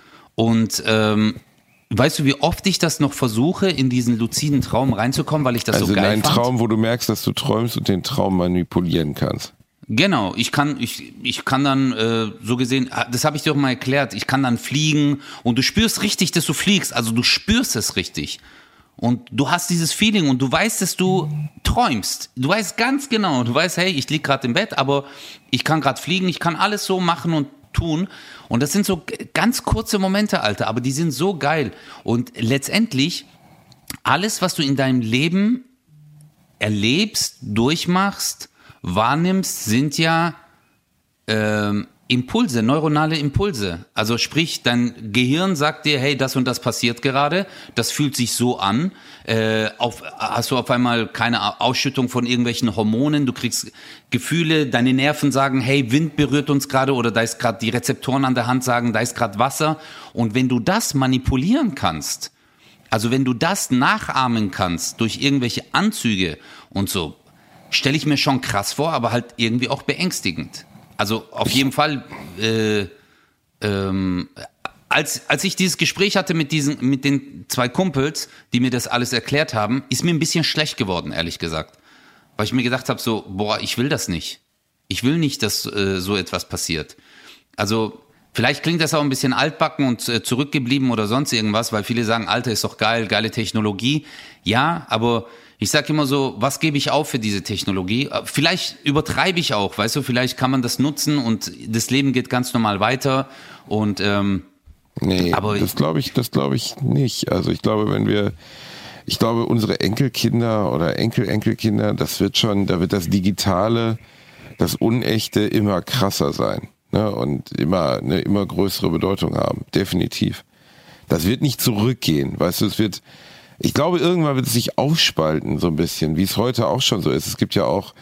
und ähm, weißt du, wie oft ich das noch versuche, in diesen luziden Traum reinzukommen, weil ich das Also so in geil einen fand? Traum, wo du merkst, dass du träumst und den Traum manipulieren kannst. Genau, ich kann, ich, ich kann dann äh, so gesehen, das habe ich dir auch mal erklärt, ich kann dann fliegen und du spürst richtig, dass du fliegst, also du spürst es richtig. Und du hast dieses Feeling und du weißt, dass du träumst. Du weißt ganz genau, du weißt, hey, ich lieg gerade im Bett, aber ich kann gerade fliegen, ich kann alles so machen und tun. Und das sind so ganz kurze Momente, Alter, aber die sind so geil. Und letztendlich, alles, was du in deinem Leben erlebst, durchmachst, wahrnimmst, sind ja ähm, Impulse, neuronale Impulse. Also sprich, dein Gehirn sagt dir, hey, das und das passiert gerade, das fühlt sich so an. Äh, auf, hast du auf einmal keine Ausschüttung von irgendwelchen Hormonen, du kriegst Gefühle, deine Nerven sagen, hey, Wind berührt uns gerade oder da ist gerade die Rezeptoren an der Hand sagen, da ist gerade Wasser. Und wenn du das manipulieren kannst, also wenn du das nachahmen kannst durch irgendwelche Anzüge und so, stelle ich mir schon krass vor, aber halt irgendwie auch beängstigend. Also auf jeden Fall, äh, ähm, als, als ich dieses Gespräch hatte mit diesen, mit den zwei Kumpels, die mir das alles erklärt haben, ist mir ein bisschen schlecht geworden, ehrlich gesagt. Weil ich mir gedacht habe, so, boah, ich will das nicht. Ich will nicht, dass äh, so etwas passiert. Also vielleicht klingt das auch ein bisschen altbacken und äh, zurückgeblieben oder sonst irgendwas, weil viele sagen, Alter, ist doch geil, geile Technologie. Ja, aber ich sag immer so, was gebe ich auf für diese Technologie? Vielleicht übertreibe ich auch, weißt du, vielleicht kann man das nutzen und das Leben geht ganz normal weiter und ähm, Nee, aber das glaube ich, das glaube ich nicht. Also ich glaube, wenn wir, ich glaube, unsere Enkelkinder oder Enkel-Enkelkinder, das wird schon, da wird das Digitale, das Unechte immer krasser sein, ne? Und immer eine immer größere Bedeutung haben, definitiv. Das wird nicht zurückgehen, weißt du, es wird, ich glaube, irgendwann wird es sich aufspalten, so ein bisschen, wie es heute auch schon so ist. Es gibt ja auch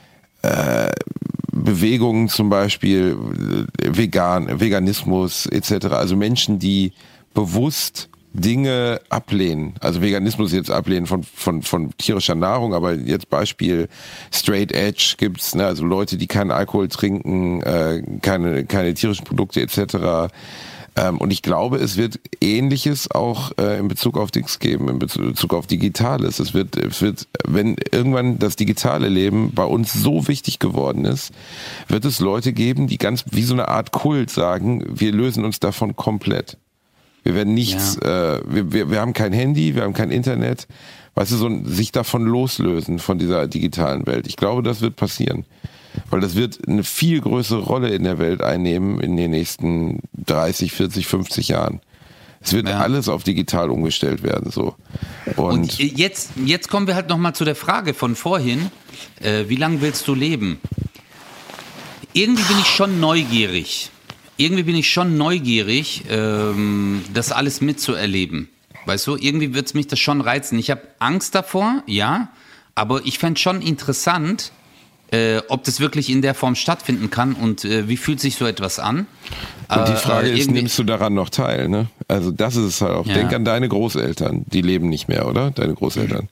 äh, Bewegungen, zum Beispiel äh, Vegan, Veganismus et cetera. Also Menschen, die bewusst Dinge ablehnen. Also Veganismus jetzt ablehnen von von von tierischer Nahrung, aber jetzt Beispiel Straight Edge gibt's, ne? Also Leute, die keinen Alkohol trinken, äh, keine keine tierischen Produkte et cetera. Ähm, und ich glaube, es wird Ähnliches auch äh, in Bezug auf Dings geben, in Bezug auf Digitales. Es wird, es wird, wenn irgendwann das digitale Leben bei uns so wichtig geworden ist, wird es Leute geben, die ganz wie so eine Art Kult sagen, wir lösen uns davon komplett. Wir werden nichts, ja. äh, wir, wir, wir haben kein Handy, wir haben kein Internet. Weißt du, so ein, sich davon loslösen, von dieser digitalen Welt. Ich glaube, das wird passieren. Weil das wird eine viel größere Rolle in der Welt einnehmen in den nächsten dreißig, vierzig, fünfzig Jahren. Es wird ja. alles auf digital umgestellt werden, so. Und, Und jetzt, jetzt kommen wir halt nochmal zu der Frage von vorhin. Äh, wie lange willst du leben? Irgendwie bin ich schon neugierig. irgendwie bin ich schon neugierig, ähm, das alles mitzuerleben. Weißt du, irgendwie wird es mich das schon reizen. Ich habe Angst davor, ja, aber ich fände schon interessant, äh, ob das wirklich in der Form stattfinden kann und äh, wie fühlt sich so etwas an. Und die Frage äh, ist, nimmst du daran noch teil? Ne? Also das ist es halt auch. Ja. Denk an deine Großeltern, die leben nicht mehr, oder? Deine Großeltern.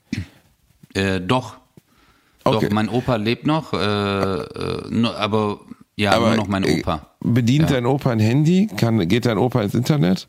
Äh, doch. Okay. Doch, mein Opa lebt noch, äh, äh, nur, aber ja, Aber nur noch mein Opa. Äh, bedient Ja. dein Opa ein Handy? Kann, geht dein Opa ins Internet?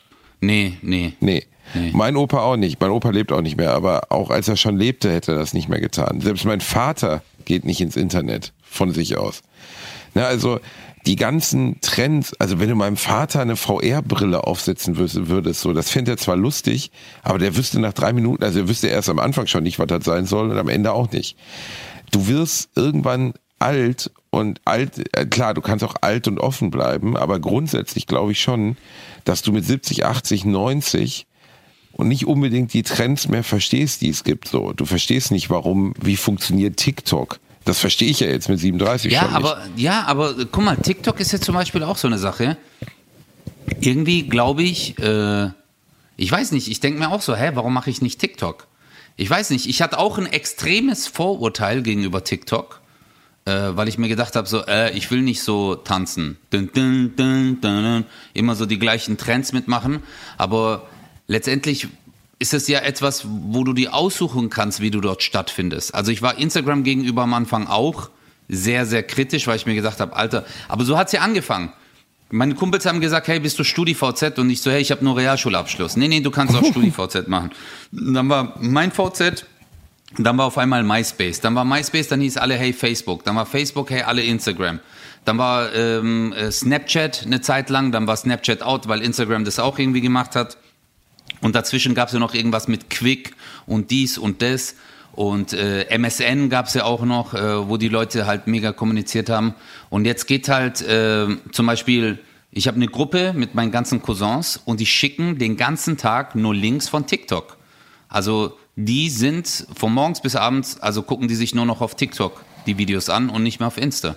Nee, nee. Nee. Nee. Mein Opa auch nicht. Mein Opa lebt auch nicht mehr. Aber auch als er schon lebte, hätte er das nicht mehr getan. Selbst mein Vater geht nicht ins Internet von sich aus. Na, also die ganzen Trends, also wenn du meinem Vater eine V R-Brille aufsetzen würdest, so, das fände er zwar lustig, aber der wüsste nach drei Minuten, also er wüsste erst am Anfang schon nicht, was das sein soll und am Ende auch nicht. Du wirst irgendwann alt und alt, äh, klar, du kannst auch alt und offen bleiben, aber grundsätzlich glaube ich schon, dass du mit siebzig, achtzig, neunzig und nicht unbedingt die Trends mehr verstehst, die es gibt. So, du verstehst nicht, warum, wie funktioniert TikTok. Das verstehe ich ja jetzt mit siebenunddreißig Ja, schon aber, nicht. ja, aber guck mal, TikTok ist jetzt zum Beispiel auch so eine Sache. Irgendwie glaube ich, äh, ich weiß nicht, ich denke mir auch so, hä, warum mache ich nicht TikTok? Ich weiß nicht, ich hatte auch ein extremes Vorurteil gegenüber TikTok, äh, weil ich mir gedacht habe, so, äh, ich will nicht so tanzen, dun, dun, dun, dun, dun, immer so die gleichen Trends mitmachen, aber letztendlich ist es ja etwas, wo du dir aussuchen kannst, wie du dort stattfindest. Also ich war Instagram gegenüber am Anfang auch sehr, sehr kritisch, weil ich mir gedacht habe, Alter, aber so hat es ja angefangen. Meine Kumpels haben gesagt, hey, bist du StudiVZ? Und ich so, hey, ich habe nur Realschulabschluss. Nee, nee, du kannst auch StudiVZ machen. Und dann war mein V Z, dann war auf einmal MySpace. Dann war MySpace, dann hieß alle, hey, Facebook. Dann war Facebook, hey, alle Instagram. Dann war ähm, Snapchat eine Zeit lang, dann war Snapchat out, weil Instagram das auch irgendwie gemacht hat. Und dazwischen gab es ja noch irgendwas mit Quick und dies und das. Und äh, M S N gab es ja auch noch, äh, wo die Leute halt mega kommuniziert haben. Und jetzt geht halt äh, zum Beispiel, ich habe eine Gruppe mit meinen ganzen Cousins und die schicken den ganzen Tag nur Links von TikTok. Also die sind von morgens bis abends, also gucken die sich nur noch auf TikTok die Videos an und nicht mehr auf Insta.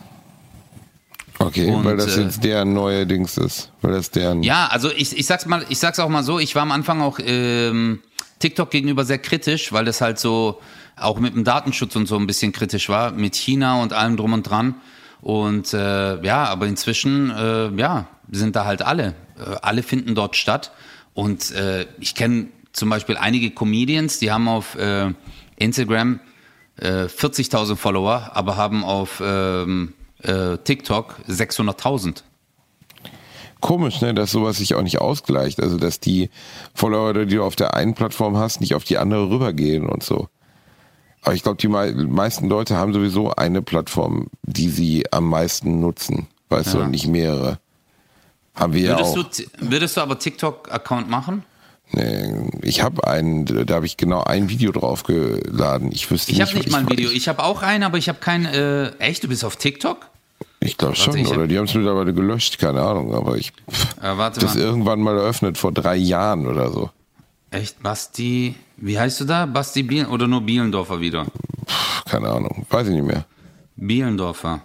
Okay, Und, weil das äh, jetzt deren neue Dings ist. Weil das deren. Ja, also ich, ich sag's mal, ich sag's auch mal so, ich war am Anfang auch ähm, TikTok gegenüber sehr kritisch, weil das halt so auch mit dem Datenschutz und so ein bisschen kritisch war, mit China und allem drum und dran. Und äh, ja, aber inzwischen, äh, ja, sind da halt alle. Äh, alle finden dort statt. Und äh, ich kenne zum Beispiel einige Comedians, die haben auf äh, Instagram äh, vierzigtausend Follower, aber haben auf ähm, äh, TikTok sechshunderttausend. Komisch, ne, dass sowas sich auch nicht ausgleicht. Also, dass die Follower, die du auf der einen Plattform hast, nicht auf die andere rübergehen und so. Aber ich glaube, die mei- meisten Leute haben sowieso eine Plattform, die sie am meisten nutzen. Weißt Ja. du, und nicht mehrere. Haben wir ja Würdest auch. du, würdest du aber TikTok-Account machen? Nee, ich habe einen, da habe ich genau ein Video draufgeladen. Ich wüsste Ich nicht. habe nicht mal ein Video. Ich habe auch einen, aber ich habe kein. Äh, echt? Du bist auf TikTok? Ich glaube schon, ich hab- oder die haben es mittlerweile gelöscht, keine Ahnung. Aber ich Äh, warte das mal. irgendwann mal eröffnet, vor drei Jahren oder so. Echt? Basti. Wie heißt du da? Basti Bielen oder nur Bielendorfer wieder? Puh, keine Ahnung, weiß ich nicht mehr. Bielendorfer.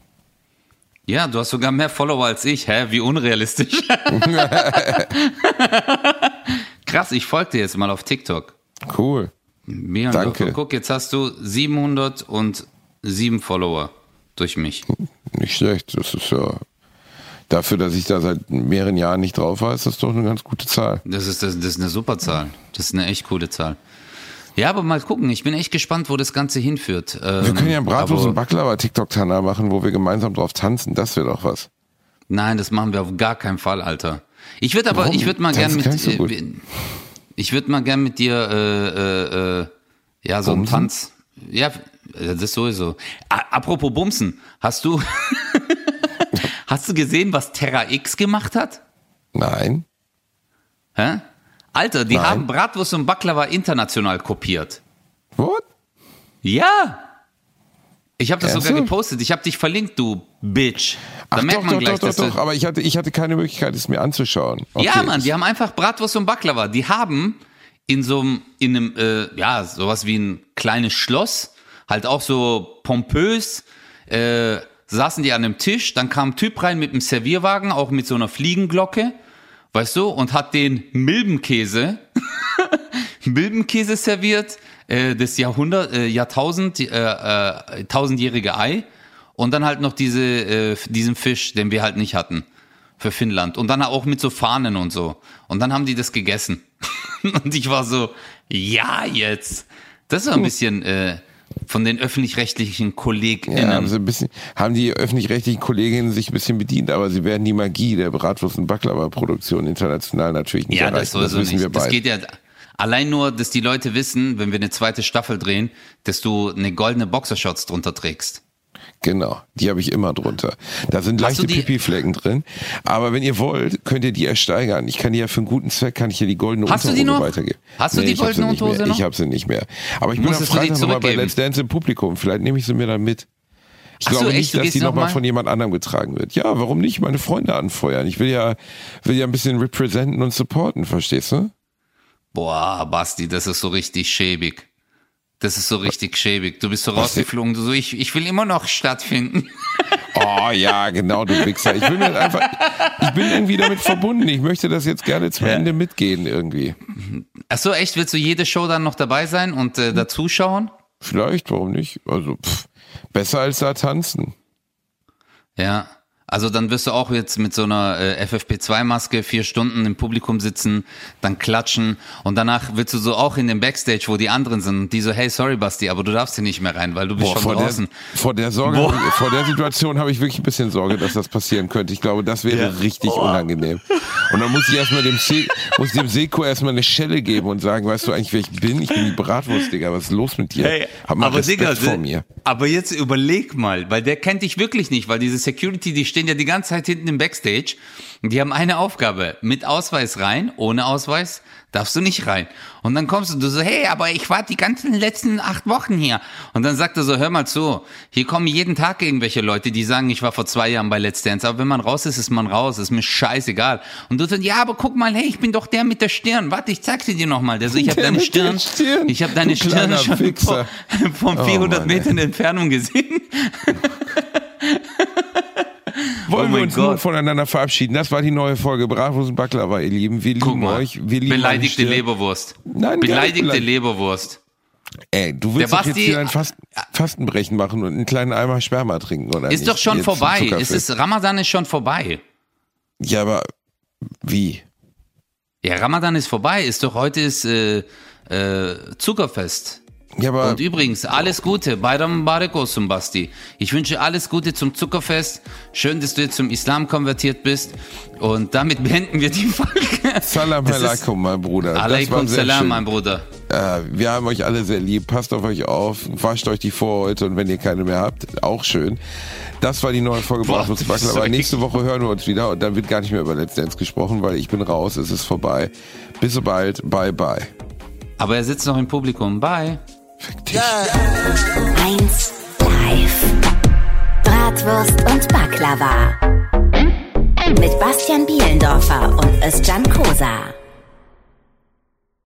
Ja, du hast sogar mehr Follower als ich. Hä? Wie unrealistisch. Krass, ich folge dir jetzt mal auf TikTok. Cool. Bielendorfer. Danke. Guck, jetzt hast du siebenhundertsieben Follower durch mich. Nicht schlecht. Das ist ja dafür, dass ich da seit mehreren Jahren nicht drauf war, ist das doch eine ganz gute Zahl. Das ist, das, das ist eine super Zahl. Das ist eine echt coole Zahl. Ja, aber mal gucken. Ich bin echt gespannt, wo das Ganze hinführt. Ähm, Wir können ja einen Bratwurst aber- und Baklava TikTok-Kanal machen, wo wir gemeinsam drauf tanzen. Das wäre doch was. Nein, das machen wir auf gar keinen Fall, Alter. Ich würde aber, Warum? ich würde mal gern Tanzen mit, kannst du gut. äh, ich würde mal gern mit dir, äh, äh, äh, ja, so einen Bumsen? Tanz. Ja, das ist sowieso. A- Apropos Bumsen, hast du, hast du gesehen, was Terra X gemacht hat? Nein. Hä? Alter, die Nein. haben Bratwurst und Baklava international kopiert. What? Ja. Ich habe das sogar Ernsthaft? gepostet. Ich habe dich verlinkt, du Bitch. Da Ach merkt doch, man doch, gleich, doch, doch, dass du- doch. Aber ich hatte, ich hatte keine Möglichkeit, es mir anzuschauen. Okay. Ja, Mann, die haben einfach Bratwurst und Baklava. Die haben in so einem, in einem, äh, ja, sowas wie ein kleines Schloss, halt auch so pompös, äh, saßen die an einem Tisch, dann kam ein Typ rein mit einem Servierwagen, auch mit so einer Fliegenglocke, weißt du, und hat den Milbenkäse, Milbenkäse serviert, äh, das Jahrhundert, äh, Jahrtausend, äh, äh, tausendjährige Ei und dann halt noch diese, äh, diesen Fisch, den wir halt nicht hatten für Finnland und dann auch mit so Fahnen und so und dann haben die das gegessen und ich war so, ja jetzt, das ist ein bisschen äh, von den öffentlich-rechtlichen KollegInnen. Ja, haben, sie ein bisschen, haben die öffentlich-rechtlichen Kolleginnen sich ein bisschen bedient, aber sie werden die Magie der Bratwurst- und Baklava-Produktion international natürlich nicht ja, erreichen. Das, sowieso das wissen nicht. wir beide. Das geht ja allein nur, dass die Leute wissen, wenn wir eine zweite Staffel drehen, dass du eine goldene Boxershorts drunter trägst. Genau, die habe ich immer drunter. Da sind leichte Pipi-Flecken drin. Aber wenn ihr wollt, könnt ihr die ersteigern. Ich kann die ja für einen guten Zweck, kann ich ja die goldene Hast Unterhose du die noch? weitergeben. Hast du nee, die goldene Unterhose noch? Ich habe sie nicht mehr. Aber ich bin Musstest am Freitag du die nochmal bei zurückgeben? Let's Dance im Publikum. Vielleicht nehme ich sie mir dann mit. Ich Ach so, glaube echt? nicht, Du dass gehst die noch nochmal mal? von jemand anderem getragen wird. Ja, warum nicht? Meine Freunde anfeuern. Ich will ja, will ja ein bisschen representen und supporten, verstehst du? Boah, Basti, das ist so richtig schäbig. Das ist so richtig schäbig. Du bist so rausgeflogen, du so, ich, ich will immer noch stattfinden. Oh ja, genau, du Wichser. Ich will mir einfach, ich bin irgendwie damit verbunden. Ich möchte das jetzt gerne zum Ja. Ende mitgehen irgendwie. Ach so, echt? Willst du jede Show dann noch dabei sein und äh, dazuschauen? Vielleicht, warum nicht? Also, pff, besser als da tanzen. Ja. Also dann wirst du auch jetzt mit so einer äh, F F P zwei Maske vier Stunden im Publikum sitzen, dann klatschen und danach willst du so auch in den Backstage, wo die anderen sind und die so, hey, sorry Basti, aber du darfst hier nicht mehr rein, weil du bist Boah, schon vor draußen. Der, vor der Sorge, Boah. hab ich, vor der Situation habe ich wirklich ein bisschen Sorge, dass das passieren könnte. Ich glaube, das wäre Ja. richtig unangenehm. Und dann muss ich erstmal dem, Se- muss dem Seko erstmal eine Schelle geben und sagen, weißt du eigentlich, wer ich bin? Ich bin die Bratwurst, Digga. Was ist los mit dir? Hey, Hab mal aber Respekt Digga, vor mir. Aber jetzt überleg mal, weil der kennt dich wirklich nicht, weil diese Security, die stehen ja die ganze Zeit hinten im Backstage und die haben eine Aufgabe, mit Ausweis rein, ohne Ausweis darfst du nicht rein. Und dann kommst du, du so, hey, aber ich war die ganzen letzten acht Wochen hier. Und dann sagt er so, hör mal zu, hier kommen jeden Tag irgendwelche Leute, die sagen, ich war vor zwei Jahren bei Let's Dance, aber wenn man raus ist, ist man raus, ist mir scheißegal. Und du sagst, ja, aber guck mal, hey, ich bin doch der mit der Stirn, warte, ich zeig sie dir nochmal. Der so, ich habe Der deine mit der Stirn, Stirn, ich habe deine du Stirn kleiner schon Wichser. von, von vierhundert Oh Mann, ey. Metern Entfernung gesehen. Wollen Oh wir mein uns Gott. nun voneinander verabschieden? Das war die neue Folge Bratwurst und Baklava, ihr Lieben. Wir Guck lieben mal, euch. Wir lieben beleidigte meine Stirn. Leberwurst. Nein, gar nicht beleidigte beleidigt. Leberwurst. Ey, du willst Der doch jetzt Basti- hier ein Fast Fastenbrechen machen und einen kleinen Eimer Sperma trinken, oder Ist nicht? doch schon Jetzt zum vorbei. Es Zuckerfest. ist, Ramadan ist schon vorbei. Ja, aber wie? Ja, Ramadan ist vorbei. Ist doch heute ist äh, äh, Zuckerfest. Ja, aber Und übrigens, alles Gute, Bayram Mubarak olsun, Basti. Ich wünsche alles Gute zum Zuckerfest. Schön, dass du jetzt zum Islam konvertiert bist. Und damit beenden wir die Folge. Salam Das ist- alaikum, mein Bruder. Das war Alaikum sehr Salam, schön. mein Bruder. Äh, wir haben euch alle sehr lieb. Passt auf euch auf. Wascht euch die Vorhäute und wenn ihr keine mehr habt, auch schön. Das war die neue Folge Boah, Bratwurst und das ist Baklava. so Nächste Woche hören wir uns wieder und dann wird gar nicht mehr über Let's Dance gesprochen, weil ich bin raus. Es ist vorbei. Bis bald. Bye, bye. Aber er sitzt noch im Publikum. Bye. Fick dich. eins Live. Bratwurst und Baklava. Mit Bastian Bielendorfer und Özcan Kosa.